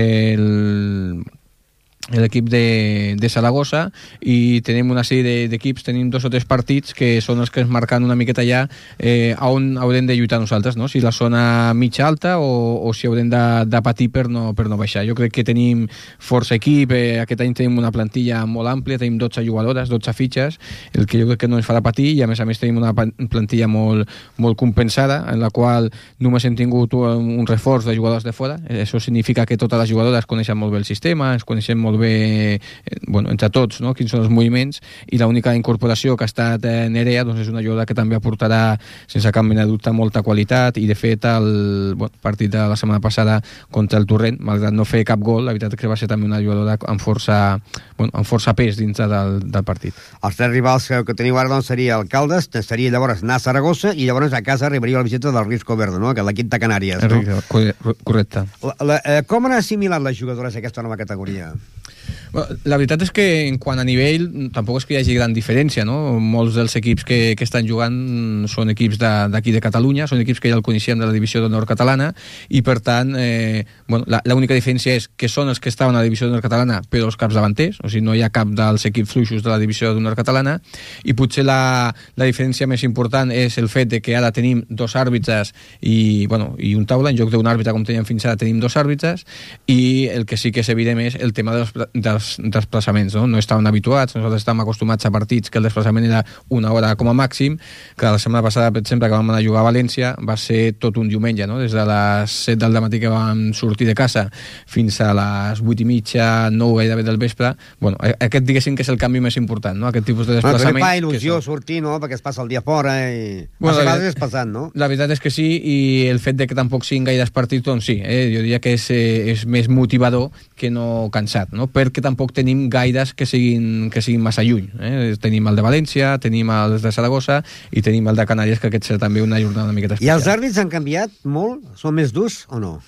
l'equip de Saragossa, i tenim una sèrie d'equips, tenim 2 o 3 partits que són els que ens marquen una miqueta ja on haurem de lluitar nosaltres, no? Si la zona mitja alta o si haurem de patir per no baixar. Jo crec que tenim força equip, aquest any tenim una plantilla molt àmplia, tenim 12 jugadores, 12 fitxes, el que jo crec que no ens farà patir, i a més tenim una plantilla molt compensada, en la qual només hem tingut un reforç de jugadors de fora. Això significa que totes les jugadores coneixen molt bé el sistema, ens coneixem molt bé, bueno, entre tots, no?, quins són els moviments, i l'única incorporació que ha estat Nerea, doncs és una jugadora que també aportarà sense cap mena de dubte molta qualitat, i de fet el partit de la setmana passada contra el Torrent, malgrat no fer cap gol, la veritat és que va ser també una jugadora amb força pes dintre del partit. Els 3 rivals que teniu ara doncs seria el Caldes, seria llavors anar a Saragossa, i llavors a casa arribaria la visita del Risco Verde, no?, que l'equip de Canàries, no? Correcte. Com han assimilat les jugadores aquesta nova categoria? La veritat és que en quant a nivell tampoc és que hi hagi gran diferència, no? Molts dels equips que estan jugant són equips d'aquí de Catalunya, són equips que ja el coneixien de la divisió d'honor catalana, i per tant l'única diferència és que són els que estaven a la divisió d'honor catalana però els caps davanters, o sigui, no hi ha cap dels equips fluixos de la divisió d'honor catalana, i potser la diferència més important és el fet de que ara tenim 2 àrbitres i un taula, en lloc d'un àrbitre com teníem fins ara tenim 2 àrbitres, i el que sí que és evident és el tema dels desplaçaments, no? No estaven habituats, nosaltres estàvem acostumats a partits que el desplaçament era 1 hora com a màxim, que la setmana passada, per exemple, que vam anar a jugar a València, va ser tot un diumenge, no? Des de les 7 del matí que vam sortir de casa fins a les 8:30, 9 gairebé del vespre. Aquest diguéssim que és el canvi més important, no? Aquest tipus de desplaçament. Però fa il·lusió sortir, no?, perquè es passa el dia fora i... a vegades és passant, no? La veritat és que sí, i el fet de que tampoc siguin gaires partits, doncs sí, jo diria que és més motivador que no cansat, no? Perquè tampoc tenim gaires que siguin massa lluny. Tenim el de València, tenim el de Saragossa i tenim el de Canàries, que aquest serà també una jornada una miqueta especial. I els àrbits han canviat molt? Són més durs o no?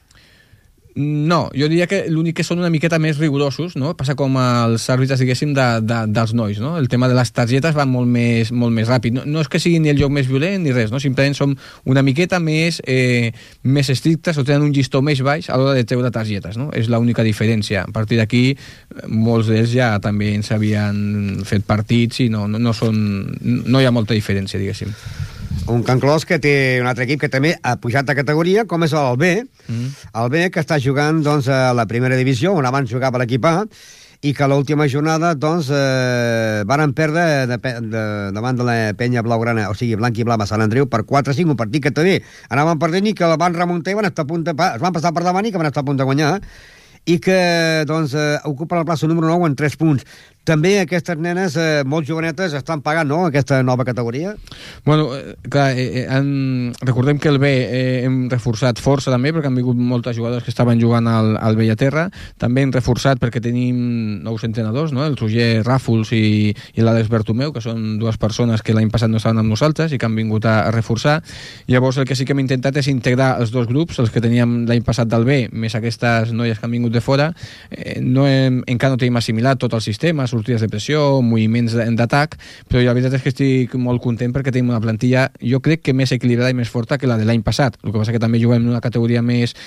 No, jo diria que l'únic que són una miqueta més rigorosos, no? Passa com els àrbitres, diguéssim, dels nois, no? El tema de les targetes va molt més ràpid. No és que siguin ni el joc més violent ni res, no? Simplement som una miqueta més estrictes, o tenen un llistó més baix a l'hora de treure targetes, no? És l'única diferència. A partir d'aquí, molts d'ells ja també ens havien fet partits i no hi ha molta diferència, diguéssim. Un Can Clos que té un altre equip que també ha pujat de categoria, com és el B. El B, que està jugant doncs, a la primera divisió, on abans jugava l'equip A, i que a l'última jornada doncs, varen perdre davant de la Penya Blaugrana, o sigui, Blanc i Blava Sant Andreu, per 4-5, un partit que també anaven perdent i que el van remuntar i van estar a punt es van passar per davant i que van estar a punt de guanyar, i que doncs, ocupen la plaça número 9 en 3 punts. També aquestes nenes, molt jovenetes, estan pagant, no?, aquesta nova categoria? Clar, recordem que el B hem reforçat força també, perquè han vingut moltes jugadores que estaven jugant al Bellaterra. També hem reforçat perquè tenim nous entrenadors, no?, el Roger Ràfols i l'Àlex Bertomeu, que són 2 persones que l'any passat no estaven amb nosaltres i que han vingut a reforçar. Llavors el que sí que hem intentat és integrar els 2 grups, els que teníem l'any passat del B, més aquestes noies que han vingut de fora, encara no tenim assimilat tot el sistema, sortides de pressió, moviments d'atac, però la veritat és que estic molt content perquè tenim una plantilla, jo crec que més equilibrada i més forta que la de l'any passat. El que passa que també juguem en una categoria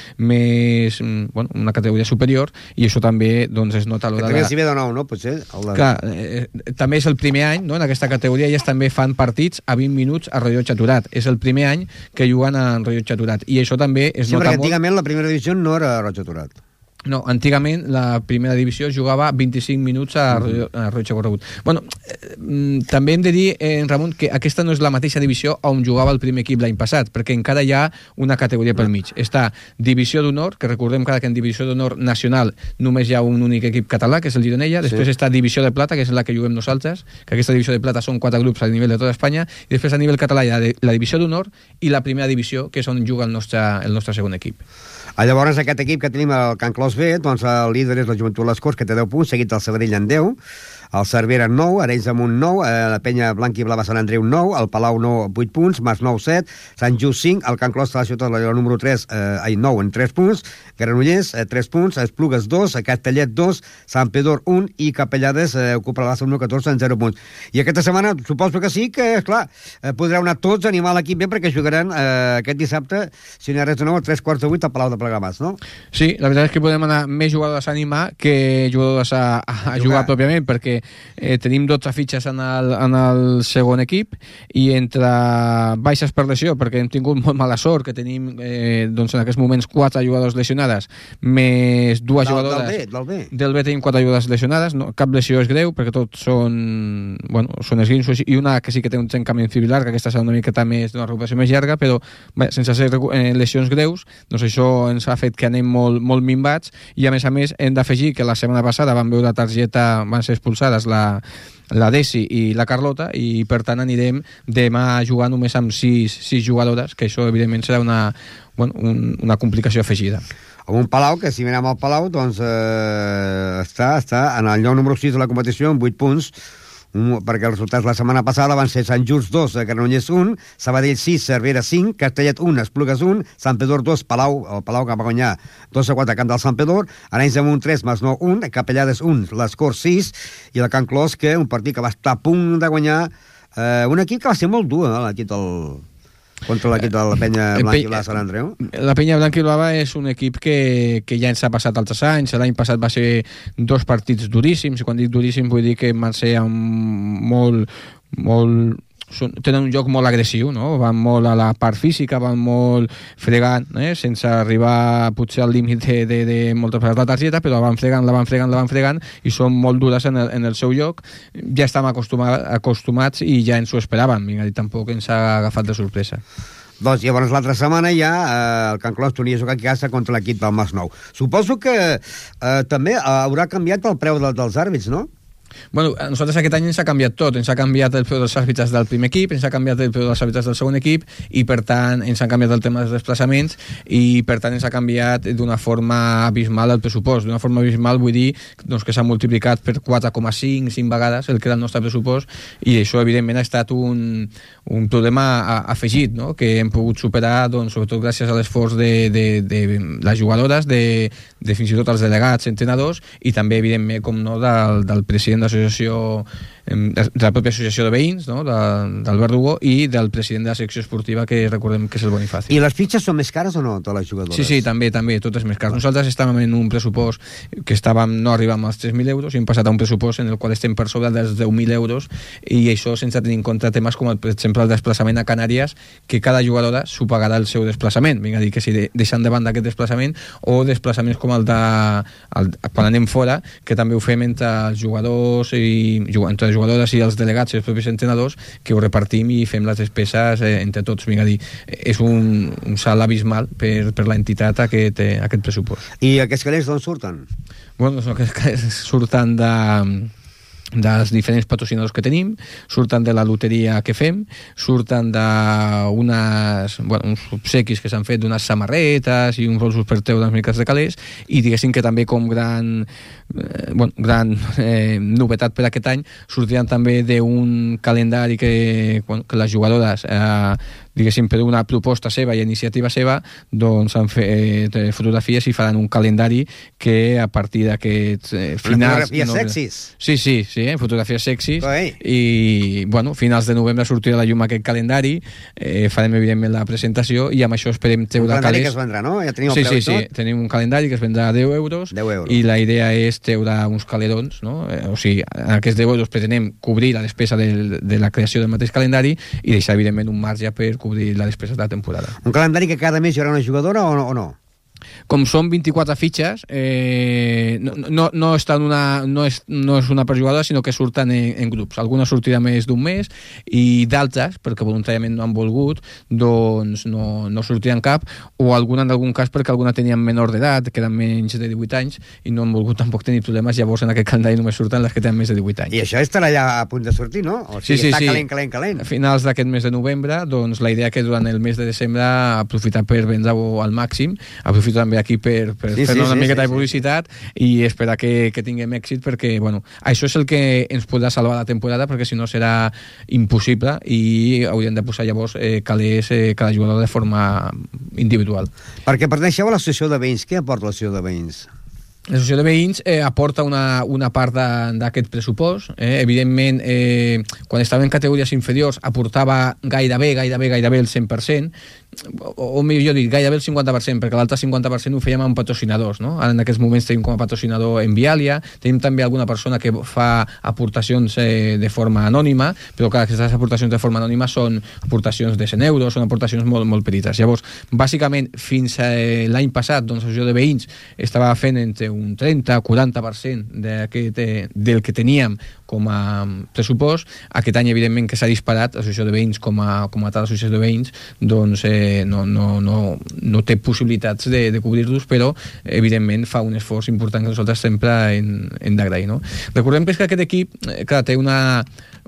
una categoria superior, i això també doncs, es nota a l'hora de... Que també s'hi ve de nou, no? Potser? Clar, també és el primer any, no? En aquesta categoria ells també fan partits a 20 minuts a rellotge aturat. És el primer any que juguen en rellotge aturat, i això també es nota molt... Sí, perquè antigament la primera divisió no era rellotge aturat. No, antigament la primera divisió jugava 25 minuts a rellotge corregut. Bueno, també hem de dir, Ramon, que aquesta no és la mateixa divisió on jugava el primer equip l'any passat, perquè encara hi ha una categoria pel mig. Està Divisió d'Honor, que recordem que en Divisió d'Honor nacional només hi ha un únic equip català, que és el Gironella. Després està Divisió de Plata, que és la que juguem nosaltres, que aquesta Divisió de Plata són 4 grups a nivell de tota Espanya, i després a nivell català hi ha la Divisió d'Honor i la primera divisió, que és on juga el nostre segon equip. Llavors, aquest equip que tenim al Can Clos B, doncs el líder és la Joventut Les Corts, que té 10 punts, seguit del Sabadell en 10, el Cervera en 9, Arenys Amunt 9, la Penya Blanca i Blava Sant Andreu 9, el Palau 9, 8 punts, Mas 9, 7, Sant Just 5, el Can Clos de la Ciutat, el número 3, 9 en 3 punts, Granollers 3 punts, Esplugues 2, Castellet 2, Sant Pedor 1 i Capellades ocupa la base número 14 en 0 punts. I aquesta setmana suposo que sí, que esclar, podreu anar tots a animar l'equip bé perquè jugaran aquest dissabte, si no hi ha res de nou, a 3:45 al Palau de Plegamans, no? Sí, la veritat és que podem anar més jugadors a animar que jugadors a jugar pròpiament, perquè tenim 12 fitxes en el segon equip, i entre baixes per lesió, perquè hem tingut molt mala sort, que tenim doncs en aquests moments 4 jugadors lesionades, més 2 jugadores... Del B tenim 4 jugadores lesionades, no, cap lesió és greu, perquè tots són esguinços, i una que sí que té un trencament fibrilar, que aquesta serà una miqueta més d'una recuperació més llarga, però sense ser lesions greus, doncs això ens ha fet que anem molt minvats, i a més hem d'afegir que la setmana passada van veure targeta, van ser expulsades la Desi i la Carlota, i per tant anirem demà a jugar només amb 6 jugadores, que això evidentment serà una complicació afegida. Amb un Palau, que si mirem el Palau, doncs està en el lloc número 6 de la competició amb 8 punts, perquè els resultats la setmana passada van ser Sant Just 2, Granollers 1, Sabadell 6, Cervera 5, Castellet 1, Esplugues 1, Sant Pedor 2, el Palau que va guanyar 2-4 a Camp del Sant Pedor, Arenys Amunt 3, Masnou 1, Capellades 1, Les Corts 6, i el Can Clos, que un partit que va estar a punt de guanyar, un equip que va ser molt dur, l'equip contra l'equip de la Penya Blanca i Blava Sant Andreu. La Penya Blanca i Blava és un equip que ja ens ha passat altres anys. L'any passat va ser 2 partits duríssims, i quan dic duríssims vull dir que van ser tenen un joc molt agressiu, no? Van molt a la part física, van molt fregant, sense arribar potser al límit de moltes vegades la targeta, però la van fregant, i són molt dures en el seu joc. Ja estem acostumats i ja ens ho esperàvem, tampoc ens ha agafat de sorpresa. Doncs llavors l'altra setmana ja el Can Clos tornia a jugar a casa contra l'equip del Masnou. Suposo que també haurà canviat el preu dels àrbits, no? Bueno, a nosaltres aquest any ens ha canviat tot. Ens ha canviat el preu dels àrbitres del primer equip, ens ha canviat el preu dels àrbitres del segon equip, i per tant ens ha canviat el tema dels desplaçaments, i per tant ens ha canviat d'una forma abismal el pressupost. D'una forma abismal vull dir doncs, que s'ha multiplicat per 4,5 vegades el que era el nostre pressupost, i això evidentment ha estat un problema afegit, no? Que hem pogut superar, doncs, sobretot gràcies a l'esforç de les jugadores, de fins i tot els delegats, entrenadors, i també evidentment com no del president d'associació, de la pròpia associació de veïns, no? Del Verdugo, i del president de la secció esportiva, que recordem que és el Bonifaci. I les fitxes són més cares o no, de les jugadores? Sí, també, tot és més car. Nosaltres estàvem en un pressupost que no arribàvem als 3.000 euros, i hem passat a un pressupost en el qual estem per sobre dels 10.000 euros, i això sense tenir en compte temes com, per exemple, el desplaçament a Canàries, que cada jugadora s'ho pagarà el seu desplaçament. Vinc a dir que si deixant de banda aquest desplaçament, o desplaçaments com el quan anem fora, que també ho fem entre els jugadors entre les jugadores i els delegats i els propis entrenadors, que ho repartim i fem les despeses entre tots. Vinc a dir, és un salt abismal per l'entitat aquest pressupost. I aquests calés d'on surten? Bueno, aquests calés surten dels diferents patrocinadors que tenim, surten de la loteria que fem, surten uns obsequis que s'han fet d'unes samarretes i uns bolsos per treure unes miques de calés, i diguéssim que també com gran novetat per aquest any sortiran també d'un calendari que les jugadores diguéssim, per una proposta seva i iniciativa seva, doncs han fet fotografies i faran un calendari que a partir d'aquests finals... Fotografies sexis. Sí, fotografies sexis. I, bueno, finals de novembre sortirà a la llum aquest calendari, farem, evidentment, la presentació i amb això esperem treure calés. Un calendari que es vendrà, no? Ja tenim el preu i tot? Sí, tenim un calendari que es vendrà a 10 euros. I la idea és treure uns calerons, no? O sigui, en aquests 10 euros pretenem cobrir la despesa de la creació del mateix calendari i deixar, evidentment, un marge per cobrir la despesa de la temporada. Un calendari que cada mes hi haurà una jugadora o no? Com són 24 fitxes, no és una per jugadora, sinó que surten en grups. Algunes sortiran més d'un mes i d'altres, perquè voluntàriament no han volgut, doncs no sortiran cap, o alguna en algun cas perquè alguna tenien menor d'edat, que eren menys de 18 anys, i no han volgut tampoc tenir problemes, llavors en aquest calendari només surten les que tenen més de 18 anys. I això estarà ja a punt de sortir, no? O sigui, està calent. A finals d'aquest mes de novembre, doncs la idea que durant el mes de desembre aprofitar per vendre-ho al màxim, aprofito també aquí per fer una miqueta de publicitat i esperar que tinguem èxit, perquè bueno, això és el que ens podrà salvar la temporada, perquè si no serà impossible i hauríem de posar llavors calés cada jugador de forma individual. Perquè perteneixeu a l'associació de veïns. Què aporta l'associació de veïns? L'associació de veïns aporta una part d'aquest pressupost. Evidentment, quan estava en categories inferiors aportava gairebé el 100%, o millor dit, gairebé el 50%, perquè l'altre 50% ho fèiem amb patrocinadors, no? Ara en aquests moments tenim com a patrocinador en Vialia, tenim també alguna persona que fa aportacions de forma anònima, però clar, aquestes aportacions de forma anònima són aportacions de 100 euros, són aportacions molt, molt petites. Llavors, bàsicament, fins l'any passat, doncs, l'associació de veïns estava fent entre un 30-40% del que teníem com a pressupost. Aquest any, evidentment, que s'ha disparat, l'associació de veïns com a tal associació de veïns, doncs no té possibilitats de cobrir-los, però evidentment fa un esforç important que nosaltres sempre hem d'agrair, no? Recordem que aquest equip, clar, té una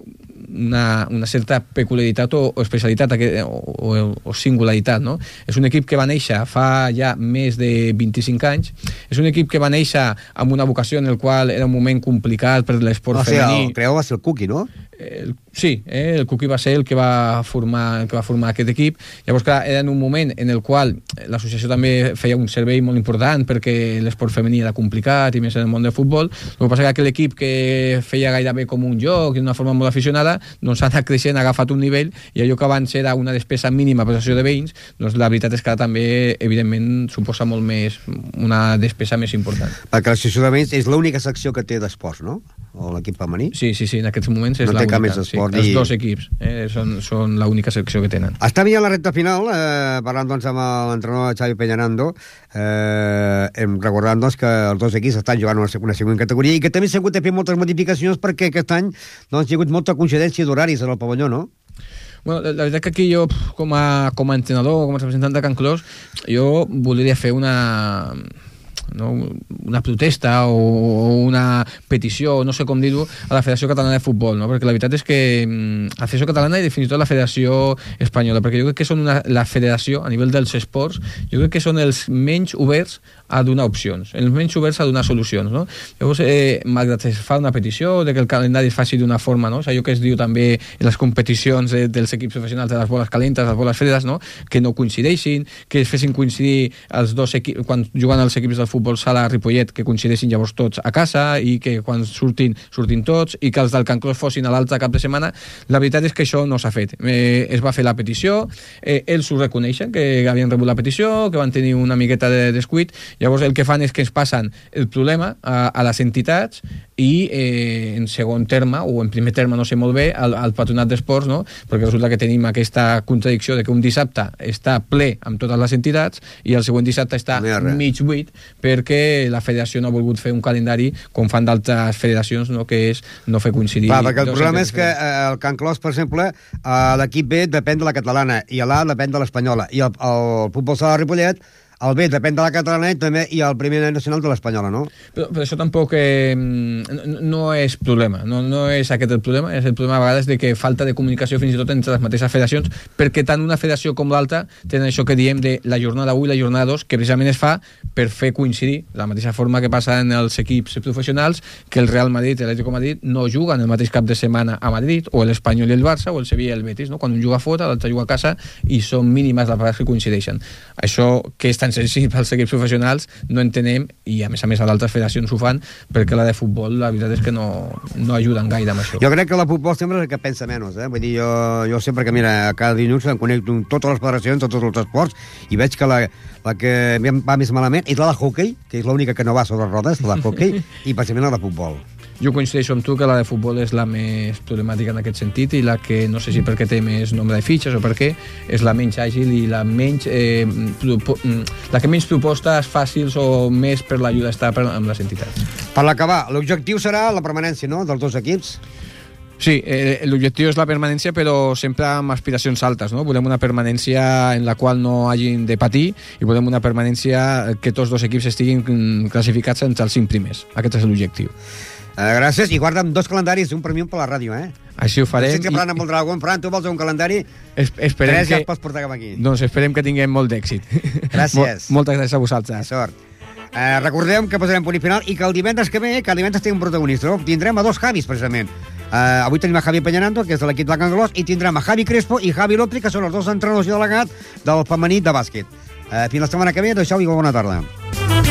certa peculiaritat o especialitat o singularitat, no? És un equip que va néixer fa ja més de 25 anys, és un equip que va néixer amb una vocació en el qual era un moment complicat per l'esport femení. El creador va ser el Cuqui, no? Sí, el Cuqui va ser el que va formar aquest equip. Llavors, clar, era en un moment en el qual l'associació també feia un servei molt important perquè l'esport femení era complicat i més en el món del futbol. El que passa que l'equip que feia gairebé com un joc i d'una forma molt aficionada, doncs ha anat creixent, ha agafat un nivell, i allò que abans era una despesa mínima per l'associació de veïns, doncs la veritat és que també, evidentment, suposa molt més, una despesa més important. Perquè l'associació de veïns és l'única secció que té d'esports, no? O l'equip femení? Sí, en aquests moments és l'única. No té cap més esport. Els dos equips són l'única secció que tenen. Està bé a la recta final, parlant doncs amb l'entrenador Xavi Peñarando, recordant doncs, que els dos equips estan jugant una següent categoria i que també s'ha hagut de fer moltes modificacions perquè aquest any doncs, hi ha hagut molta coincidència d'horaris en el pavelló, no? Bueno, la veritat que aquí jo, com a entrenador, com a representant de Can Clos, jo voldria fer una protesta o una petició, no sé com dir-ho, a la Federació Catalana de Futbol, no? Perquè la veritat és que la Federació Catalana i fins i tot la Federació Espanyola, perquè jo crec que són la federació a nivell dels esports, jo crec que són els menys oberts a donar opcions, els menys oberts a donar solucions, no? Llavors, malgrat es fa una petició de que el calendari es faci d'una forma, no? Allò que es diu també en les competicions dels equips professionals de les boles calentes, les boles fredes, no? Que no coincideixin, que es fessin coincidir els dos equips, quan juguen els equips del futbol sala Ripollet, que coincideixin llavors tots a casa i que quan surtin tots, i que els del Can Clos fossin a l'altre cap de setmana. La veritat és que això no s'ha fet. Es va fer la petició, ells ho reconeixen, que havien rebut la petició, que van tenir una miqueta de descuit. Llavors el que fan és que ens passen el problema a les entitats i en segon terme, o en primer terme, no sé molt bé, al patronat d'esports, no? Perquè resulta que tenim aquesta contradicció de que un dissabte està ple amb totes les entitats i el següent dissabte està mig buit perquè la federació no ha volgut fer un calendari com fan d'altres federacions, no? Que és no fer coincidir. Clar, perquè el problema és que el Can Clos, per exemple, l'equip B depèn de la catalana i l'A depèn de l'espanyola, i el futbol sala Ripollet el B depèn de la catalana també, i el primer nacional de l'espanyola, no? Però això tampoc no és problema, no és aquest el problema, és el problema a vegades de que falta de comunicació fins i tot entre les mateixes federacions, perquè tant una federació com l'altra tenen això que diem de la jornada 1 i la jornada 2, que precisament es fa per fer coincidir, de la mateixa forma que passa en els equips professionals, que el Real Madrid i l'Atlético Madrid no juguen el mateix cap de setmana a Madrid, o l'Espanyol i el Barça, o el Sevilla i el Betis, no? Quan un juga fora, l'altre juga a casa, i són mínimes les vegades que coincideixen. Això que és tan senzill pels equips professionals no entenem, i a més a d'altres federacions ho fan, perquè la de futbol la veritat és que no ajuden gaire amb això. Jo crec que la futbol sempre és el que pensa menys, Vull dir, jo sempre que, mira, cada dilluns em connecto amb totes les federacions, tots els esports, i veig que la que va més malament és la de hockey, que és l'única que no va sobre rodes, la de hockey, i precisament la de futbol. Jo coincideixo amb tu que la de futbol és la més problemàtica en aquest sentit i la que, no sé si perquè té més nombre de fitxes o per què, és la menys àgil i la menys la que menys propostes fàcils o més per l'ajuda està amb les entitats. Per l'acabar, l'objectiu serà la permanència, no?, dels dos equips? Sí, l'objectiu és la permanència, però sempre amb aspiracions altes, no? Volem una permanència en la qual no hagin de patir i volem una permanència que tots dos equips estiguin classificats entre els 5 primers. Aquest és l'objectiu. Gràcies, i guarda'm 2 calendaris, un per mi, un per la ràdio, Així ho farem. Estic parlant amb el Dragón. Fran, tu vols un calendari? Esperem 3 ja els pots portar cap aquí. Doncs esperem que tinguem molt d'èxit. Gràcies. Moltes gràcies a vosaltres. Sort. Recordem que posarem punt i final i que el divendres que ve, cada divendres té un protagonista, tindrem a 2 Javis, precisament. Avui tenim a Javi Peñanando, que és de l'equip Blanc Anglós, i tindrem a Javi Crespo i Javi Lopri, que són els 2 entrenadors i delegats del femení de bàsquet. Fins la setmana que ve, deixeu-hi bona tarda.